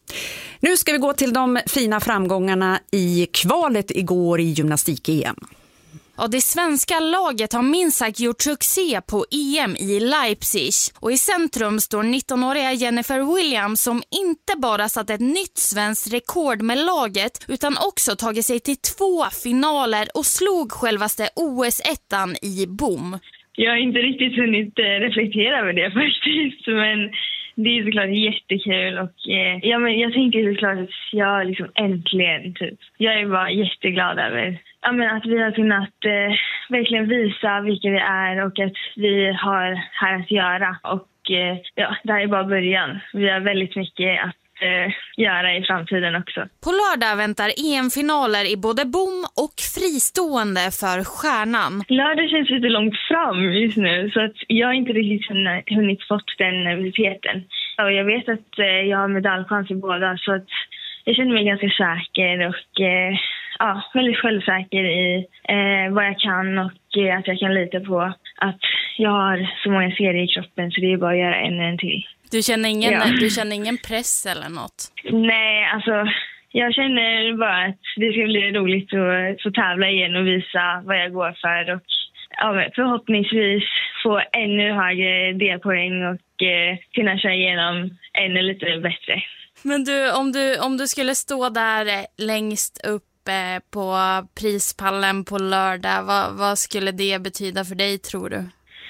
Nu ska vi gå till de fina framgångarna i kvalet igår i gymnastik-EM. Ja, det svenska laget har minst sagt gjort succé på EM i Leipzig. Och i centrum står 19-åriga Jennifer Williams som inte bara satt ett nytt svenskt rekord med laget utan också tagit sig till 2 finaler och slog självaste OS-ettan i bom. Jag har inte riktigt hunnit reflektera över det faktiskt, men det är såklart jättekul och men jag tänker såklart att jag liksom äntligen typ. Jag är bara jätteglad över att vi har kunnat verkligen visa vilka vi är och att vi har här att göra. Och det här är bara början. Vi har väldigt mycket att göra i framtiden också. På lördag väntar EM-finaler i både bom och fristående för stjärnan. Lördag känns lite långt fram just nu så att jag har inte riktigt hunnit fått den nervositeten. Och jag vet att jag har medaljchans i båda så att jag känner mig ganska säker och väldigt självsäker i vad jag kan och att jag kan lita på att jag har så många serier i kroppen så det är bara att göra en till. Du känner ingen press eller något? Nej, alltså jag känner bara att det ska bli roligt att få tävla igen och visa vad jag går för och förhoppningsvis få ännu högre delpoäng och kunna köra igenom ännu lite bättre. Men du, om du skulle stå där längst upp på prispallen på lördag, vad skulle det betyda för dig tror du?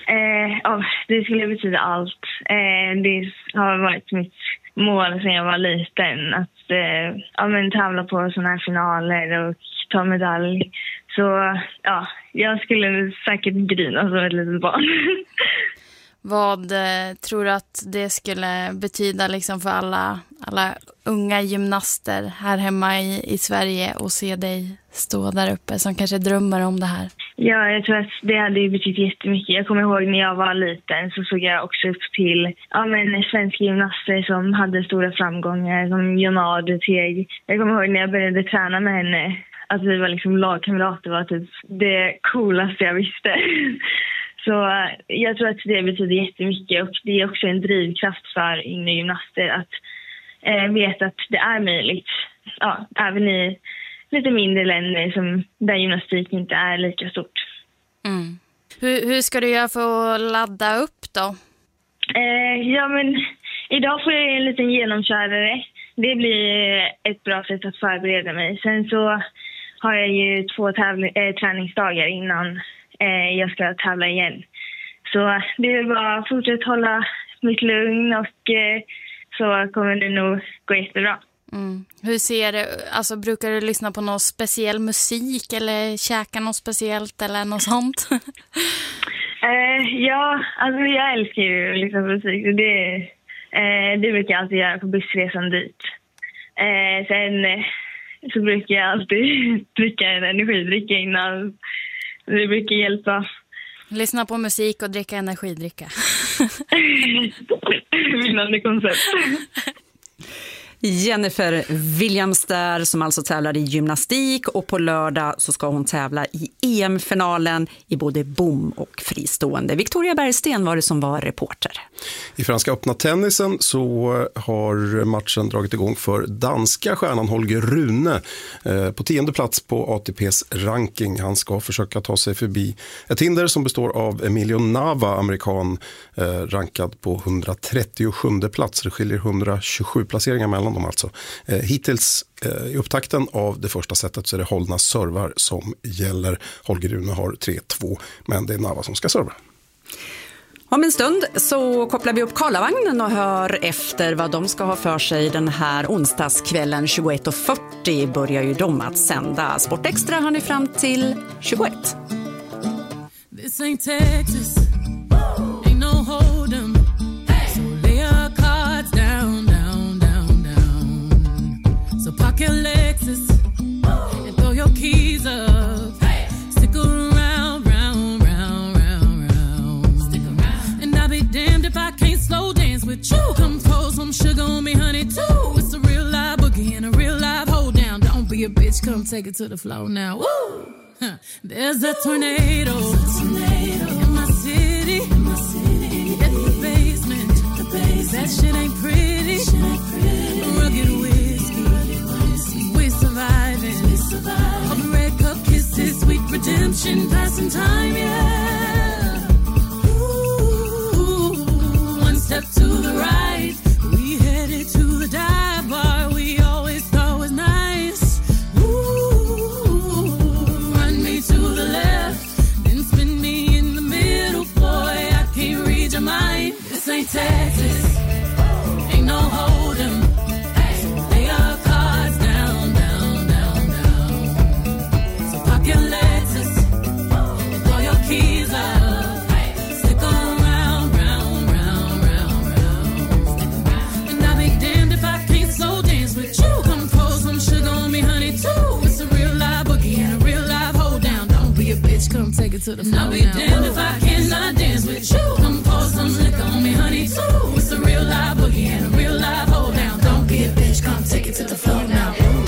Det skulle betyda allt. Det har varit mitt mål sedan jag var liten att tävla på såna här finaler och ta medalj. Så jag skulle säkert grina som ett litet barn. Vad tror du att det skulle betyda liksom för alla unga gymnaster här hemma i Sverige och se dig stå där uppe som kanske drömmer om det här? Ja, jag tror att det hade betytt jättemycket. Jag kommer ihåg när jag var liten så såg jag också upp till svenska gymnaster som hade stora framgångar som Jonade Teg. Jag kommer ihåg när jag började träna med henne att vi var liksom lagkamrater var typ det coolaste jag visste. Så jag tror att det betyder jättemycket och det är också en drivkraft för yngre gymnaster att veta att det är möjligt. Ja, även i lite mindre länder där gymnastik inte är lika stort. Mm. Hur ska du göra för att ladda upp då? Idag får jag en liten genomkörare. Det blir ett bra sätt att förbereda mig. Sen så har jag ju 2 träningsdagar innan jag ska tävla igen. Så det är bara att fortsätta hålla mitt lugn och så kommer det nog gå jättebra. Mm. Hur ser du, brukar du lyssna på någon speciell musik eller käka något speciellt eller något sånt? Jag älskar ju att lyssna på musik. Det brukar jag alltid göra på bussresan dit. Sen så brukar jag alltid dricka en energidricka innan. Det brukar hjälpa. Lyssna på musik och dricka energidricka. Vinnande koncept. Jennifer Williams där, som alltså tävlar i gymnastik, och på lördag så ska hon tävla i EM-finalen i både bom och fristående. Victoria Bergsten var det som var reporter. I franska öppna tennisen så har matchen dragit igång för danska stjärnan Holger Rune på 10:e plats på ATPs ranking. Han ska försöka ta sig förbi ett hinder som består av Emilio Nava, amerikan, rankad på 137:e plats. Det skiljer 127 placeringar mellan dem alltså. Hittills i upptakten av det första setet så är det hållna servar som gäller. Holger Rune har 3-2, men det är Nava som ska serva. Om en stund så kopplar vi upp Karlavagnen och hör efter vad de ska ha för sig den här onsdagskvällen. 21:40 börjar ju de att sända. Sportextra har ni fram till 21. This ain't Texas, ain't no hold'em, so lay your cards down, down, down, down. So park your Lexus and throw your keys up. Stick around, round, round, round, round. Stick around. And I'll be damned if I can't slow dance with you. Come pour some sugar on me, honey, too. It's a real live boogie and a real live hold down. Don't be a bitch, come take it to the floor now. Woo! There's a tornado in my city. At the basement. That shit ain't pretty. Rugged whiskey. We surviving. All the red cup kisses, sweet redemption, passing time, yeah. Ooh, one step to the right, we headed to the dive bar we always thought was nice. To the left, then spin me in the middle, boy, I can't read your mind. This ain't Texas, ain't no hold'em, lay your cards down, down, down, down. So park your Lexus and throw your keys up, stick around, round, round, round, round. And I'll be damned if I can't slow dance with you. Come pour some sugar on me, honey, too. It's a real live boogie and a real live hold down. Be a bitch, come take it to the floor. I'll be damned if I cannot dance with you. Come pour some liquor on me, honey, too. It's a real live boogie and a real live hold down. Don't be a bitch, come take it to the floor now.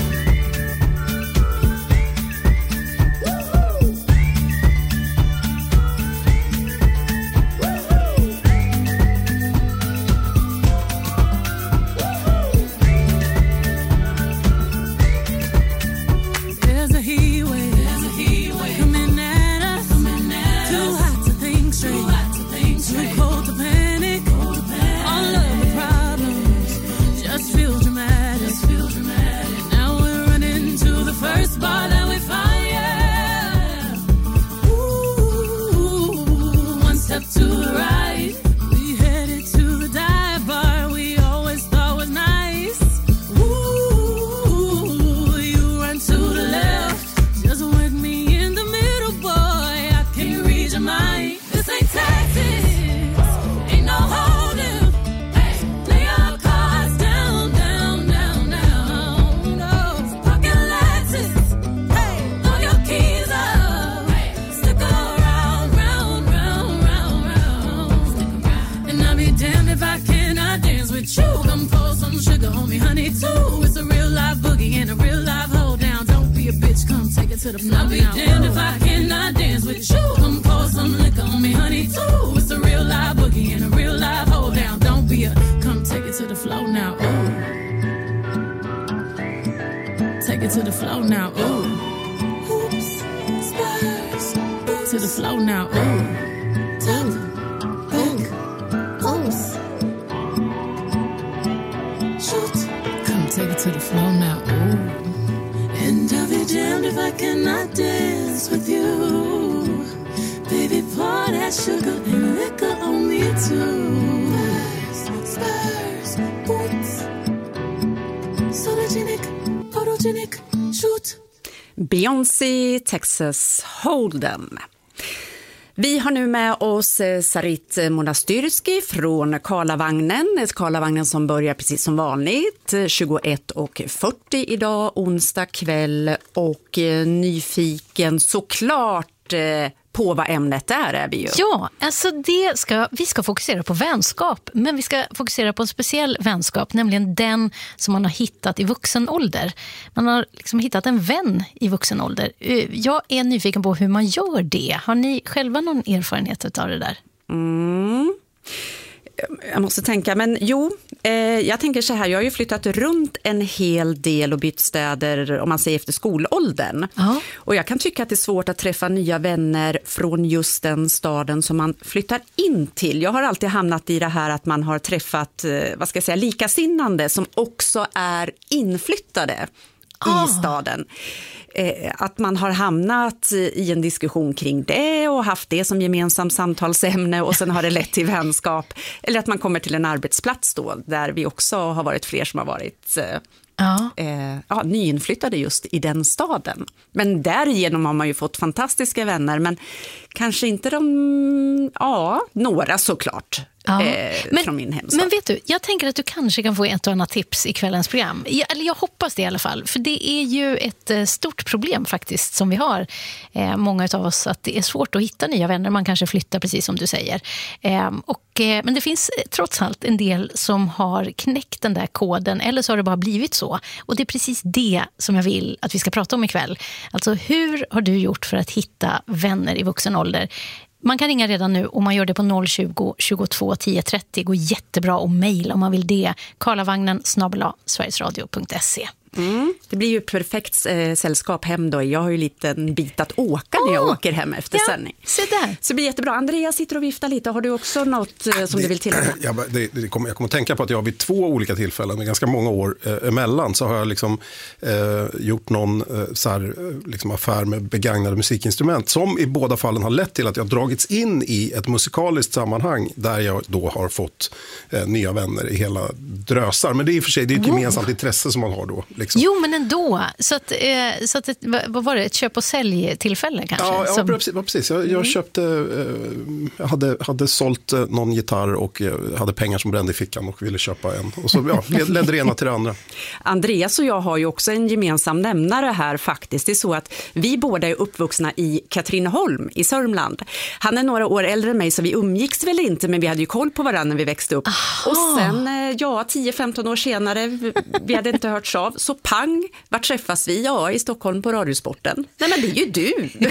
I'll be damned if I cannot dance with you. Come pour some liquor on me, honey, too. It's a real live boogie and a real live hold down. Don't be a, come take it to the floor now, ooh. Take it to the floor now, ooh. Hoops, spurs, to the floor now, ooh. Tap, back, oops. Shoot, come take it to the floor now, ooh. And I'll be damned if I cannot dance with you. Baby, pour that sugar and liquor on me too. Spurs, boots, sologenic, photogenic, shoot. Beyoncé, Texas Hold'em. Vi har nu med oss Sarit Monastyrski från Karlavagnen. Karlavagnen som börjar precis som vanligt 21:40 idag, onsdag kväll. Och nyfiken såklart på vad ämnet är vi ju. Ja, alltså vi ska fokusera på vänskap, men vi ska fokusera på en speciell vänskap, nämligen den som man har hittat i vuxen ålder. Man har liksom hittat en vän i vuxen ålder. Jag är nyfiken på hur man gör det. Har ni själva någon erfarenhet av det där? Jag måste tänka, men jag tänker så här, jag har ju flyttat runt en hel del och bytt städer om man säger efter skolåldern. Och jag kan tycka att det är svårt att träffa nya vänner från just den staden som man flyttar in till. Jag har alltid hamnat i det här att man har träffat, likasinnande som också är inflyttade i staden. Att man har hamnat i en diskussion kring det och haft det som gemensam samtalsämne och sen har det lett till vänskap. Eller att man kommer till en arbetsplats då där vi också har varit fler som har varit nyinflyttade just i den staden. Men därigenom har man ju fått fantastiska vänner, men kanske inte några såklart. Från min hemstad. Men vet du, jag tänker att du kanske kan få ett och annat tips i kvällens program. Jag hoppas det i alla fall. För det är ju ett stort problem faktiskt som vi har. Många av oss, att det är svårt att hitta nya vänner. Man kanske flyttar precis som du säger. Men det finns trots allt en del som har knäckt den där koden. Eller så har det bara blivit så. Och det är precis det som jag vill att vi ska prata om ikväll. Alltså hur har du gjort för att hitta vänner i vuxen ålder? Man kan ringa redan nu och man gör det på 020 22 10 30. Det går jättebra att mejla om man vill det. karlavagnen@sverigesradio.se. Det blir ju perfekt sällskap hem då. Jag har ju lite en bit att åka när jag åker hem efter sändning. Se där. Så det blir jättebra. Andreas sitter och viftar lite. Har du också något som du vill tillägga? Jag kommer att tänka på att jag vid 2 olika tillfällen med ganska många år emellan så har jag gjort någon affär med begagnade musikinstrument som i båda fallen har lett till att jag dragits in i ett musikaliskt sammanhang där jag då har fått nya vänner i hela drösar. Men det är i och för sig ett gemensamt intresse som man har då. Jo, men ändå. Så att vad var det? Ett köp- och sälj-tillfälle kanske? Ja, precis. Jag köpte, hade sålt någon gitarr och hade pengar som brände i fickan och ville köpa en. Och så ledde det ena till det andra. Andreas och jag har ju också en gemensam nämnare här faktiskt. Det är så att vi båda är uppvuxna i Katrineholm i Sörmland. Han är några år äldre än mig så vi umgicks väl inte, men vi hade ju koll på varandra när vi växte upp. Aha. Och sen, 10-15 år senare, vi hade inte hörts av. Så pang, vart träffas vi? Ja, i Stockholm på Radiosporten. Nej, men det är ju du.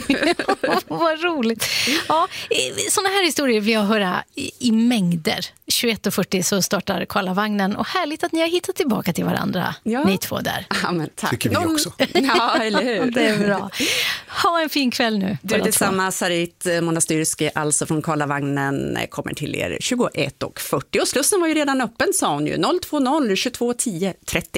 Vad roligt. Ja, såna här historier vill jag höra i mängder. 21:40 så startar Karlavagnen och härligt att ni har hittat tillbaka till varandra, ni två där. Ja, men tack. Tycker vi också. Ja, eller hur? Det är bra. Ha en fin kväll nu. Du, detsamma, Sarit Monastyrski, alltså från Karlavagnen, kommer till er 21:40. Och slussen var ju redan öppen, sa hon ju. 020 22 10 30.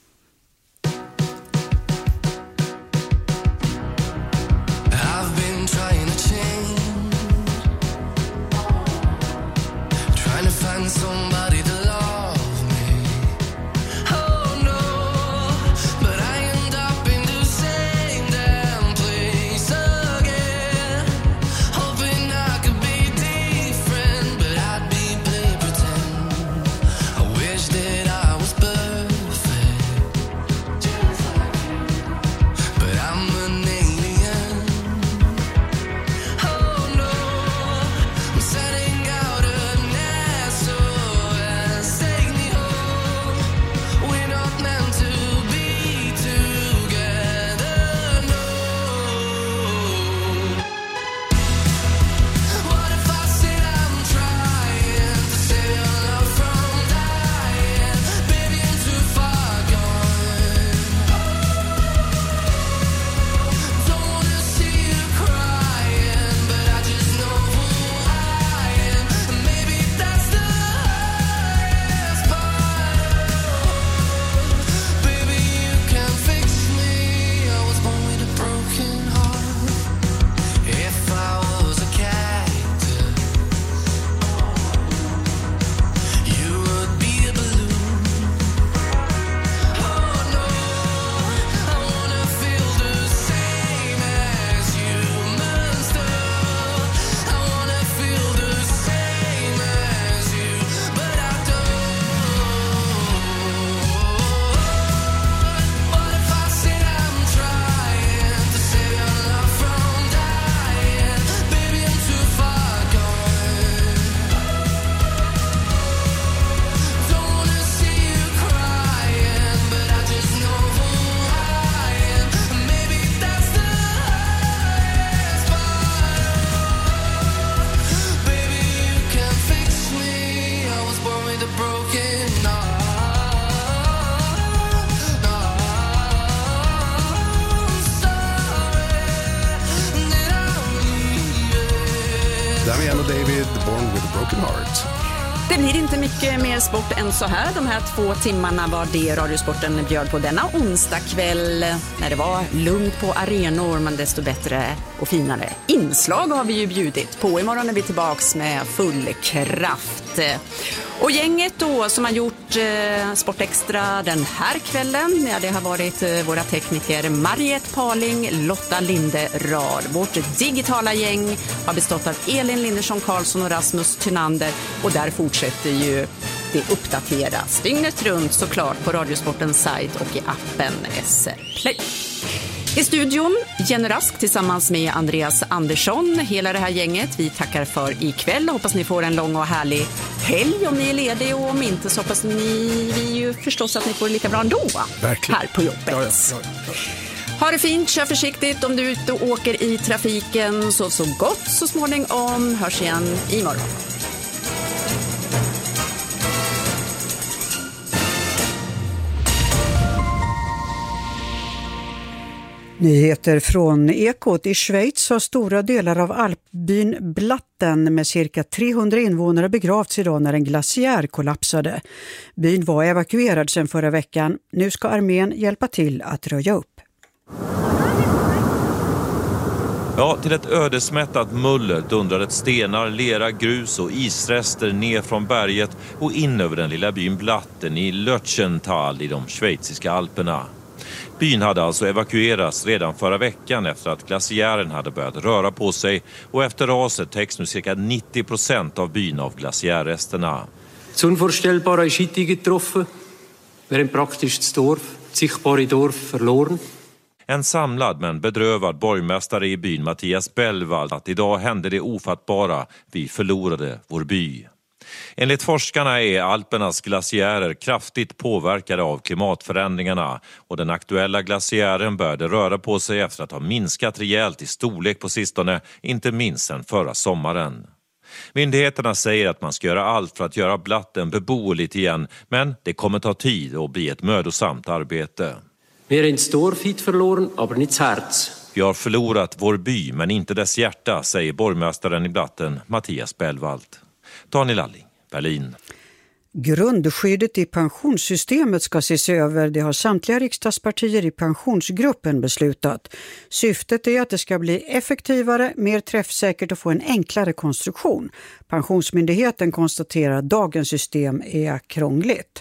Somebody to love me. Oh no, but I end up in the same damn place again. Hoping I could be different, but I'd be play pretend. I wish that I was perfect. Marianne och David, Born with a Broken Heart. Det blir inte mycket mer sport än så här. De här 2 timmarna var det Radiosporten bjöd på denna onsdag kväll. När det var lugnt på arenor, men desto bättre och finare inslag har vi ju bjudit på. Imorgon är vi tillbaks med full kraft. Och gänget då som har gjort Sportextra den här kvällen, ja, det har varit våra tekniker Mariette Paling, Lotta Linderad. Vårt digitala gäng har bestått av Elin Lindersson Karlsson och Rasmus Tynander, och där fortsätter ju det uppdateras dygnet runt såklart på Radiosportens sajt och i appen SR Play. I studion Jenny Rask tillsammans med Andreas Andersson. Hela det här gänget vi tackar för ikväll. Hoppas ni får en lång och härlig helg om ni är lediga, och om inte så hoppas vi ju förstås att ni får det lika bra ändå. Verkligen. Här på jobbet. Ja. Ha det fint, kör försiktigt om du är ute och åker i trafiken. Så gott så småningom. Hörs igen imorgon. Nyheter från Ekot. I Schweiz har stora delar av alpbyn Blatten med cirka 300 invånare begravts idag när en glaciär kollapsade. Byn var evakuerad sedan förra veckan. Nu ska armén hjälpa till att röja upp. Ja, till ett ödesmättat muller dundrade stenar, lera, grus och isrester ner från berget och in över den lilla byn Blatten i Lötschental i de schweiziska alperna. Byn hade alltså evakuerats redan förra veckan efter att glaciären hade börjat röra på sig, och efter raset täcks nu cirka 90% av byn av glaciärresterna. Das Unvorstellbare ist heute getroffen. Wir haben praktisch das Dorf, das sichtbare Dorf verloren. En samlad men bedrövad borgmästare i byn, Mattias Bellvald, att idag hände det ofattbara. Vi förlorade vår by. Enligt forskarna är Alpernas glaciärer kraftigt påverkade av klimatförändringarna, och den aktuella glaciären började röra på sig efter att ha minskat rejält i storlek på sistone, inte minst sedan förra sommaren. Myndigheterna säger att man ska göra allt för att göra Blatten beboeligt igen, men det kommer ta tid och bli ett mödosamt arbete. Vi har ett Dorf hit förloren, aber nicht das Herz. Vi har förlorat vår by men inte dess hjärta, säger borgmästaren i Blatten, Mattias Bellvald. Daniel Alling, Berlin. Grundskyddet i pensionssystemet ska ses över. Det har samtliga riksdagspartier i pensionsgruppen beslutat. Syftet är att det ska bli effektivare, mer träffsäkert och få en enklare konstruktion. Pensionsmyndigheten konstaterar att dagens system är krångligt.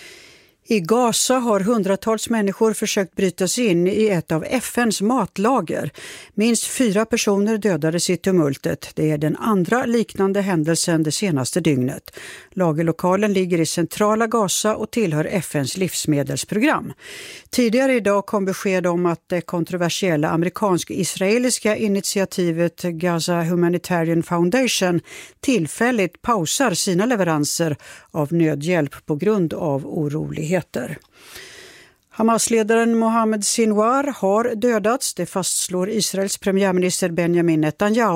I Gaza har hundratals människor försökt bryta sig in i ett av FNs matlager. Minst 4 personer dödades i tumultet. Det är den andra liknande händelsen det senaste dygnet. Lagerlokalen ligger i centrala Gaza och tillhör FNs livsmedelsprogram. Tidigare idag kom besked om att det kontroversiella amerikansk-israeliska initiativet Gaza Humanitarian Foundation tillfälligt pausar sina leveranser av nödhjälp på grund av oroligheter. Hamas-ledaren Mohammed Sinwar har dödats. Det fastslår Israels premiärminister Benjamin Netanyahu.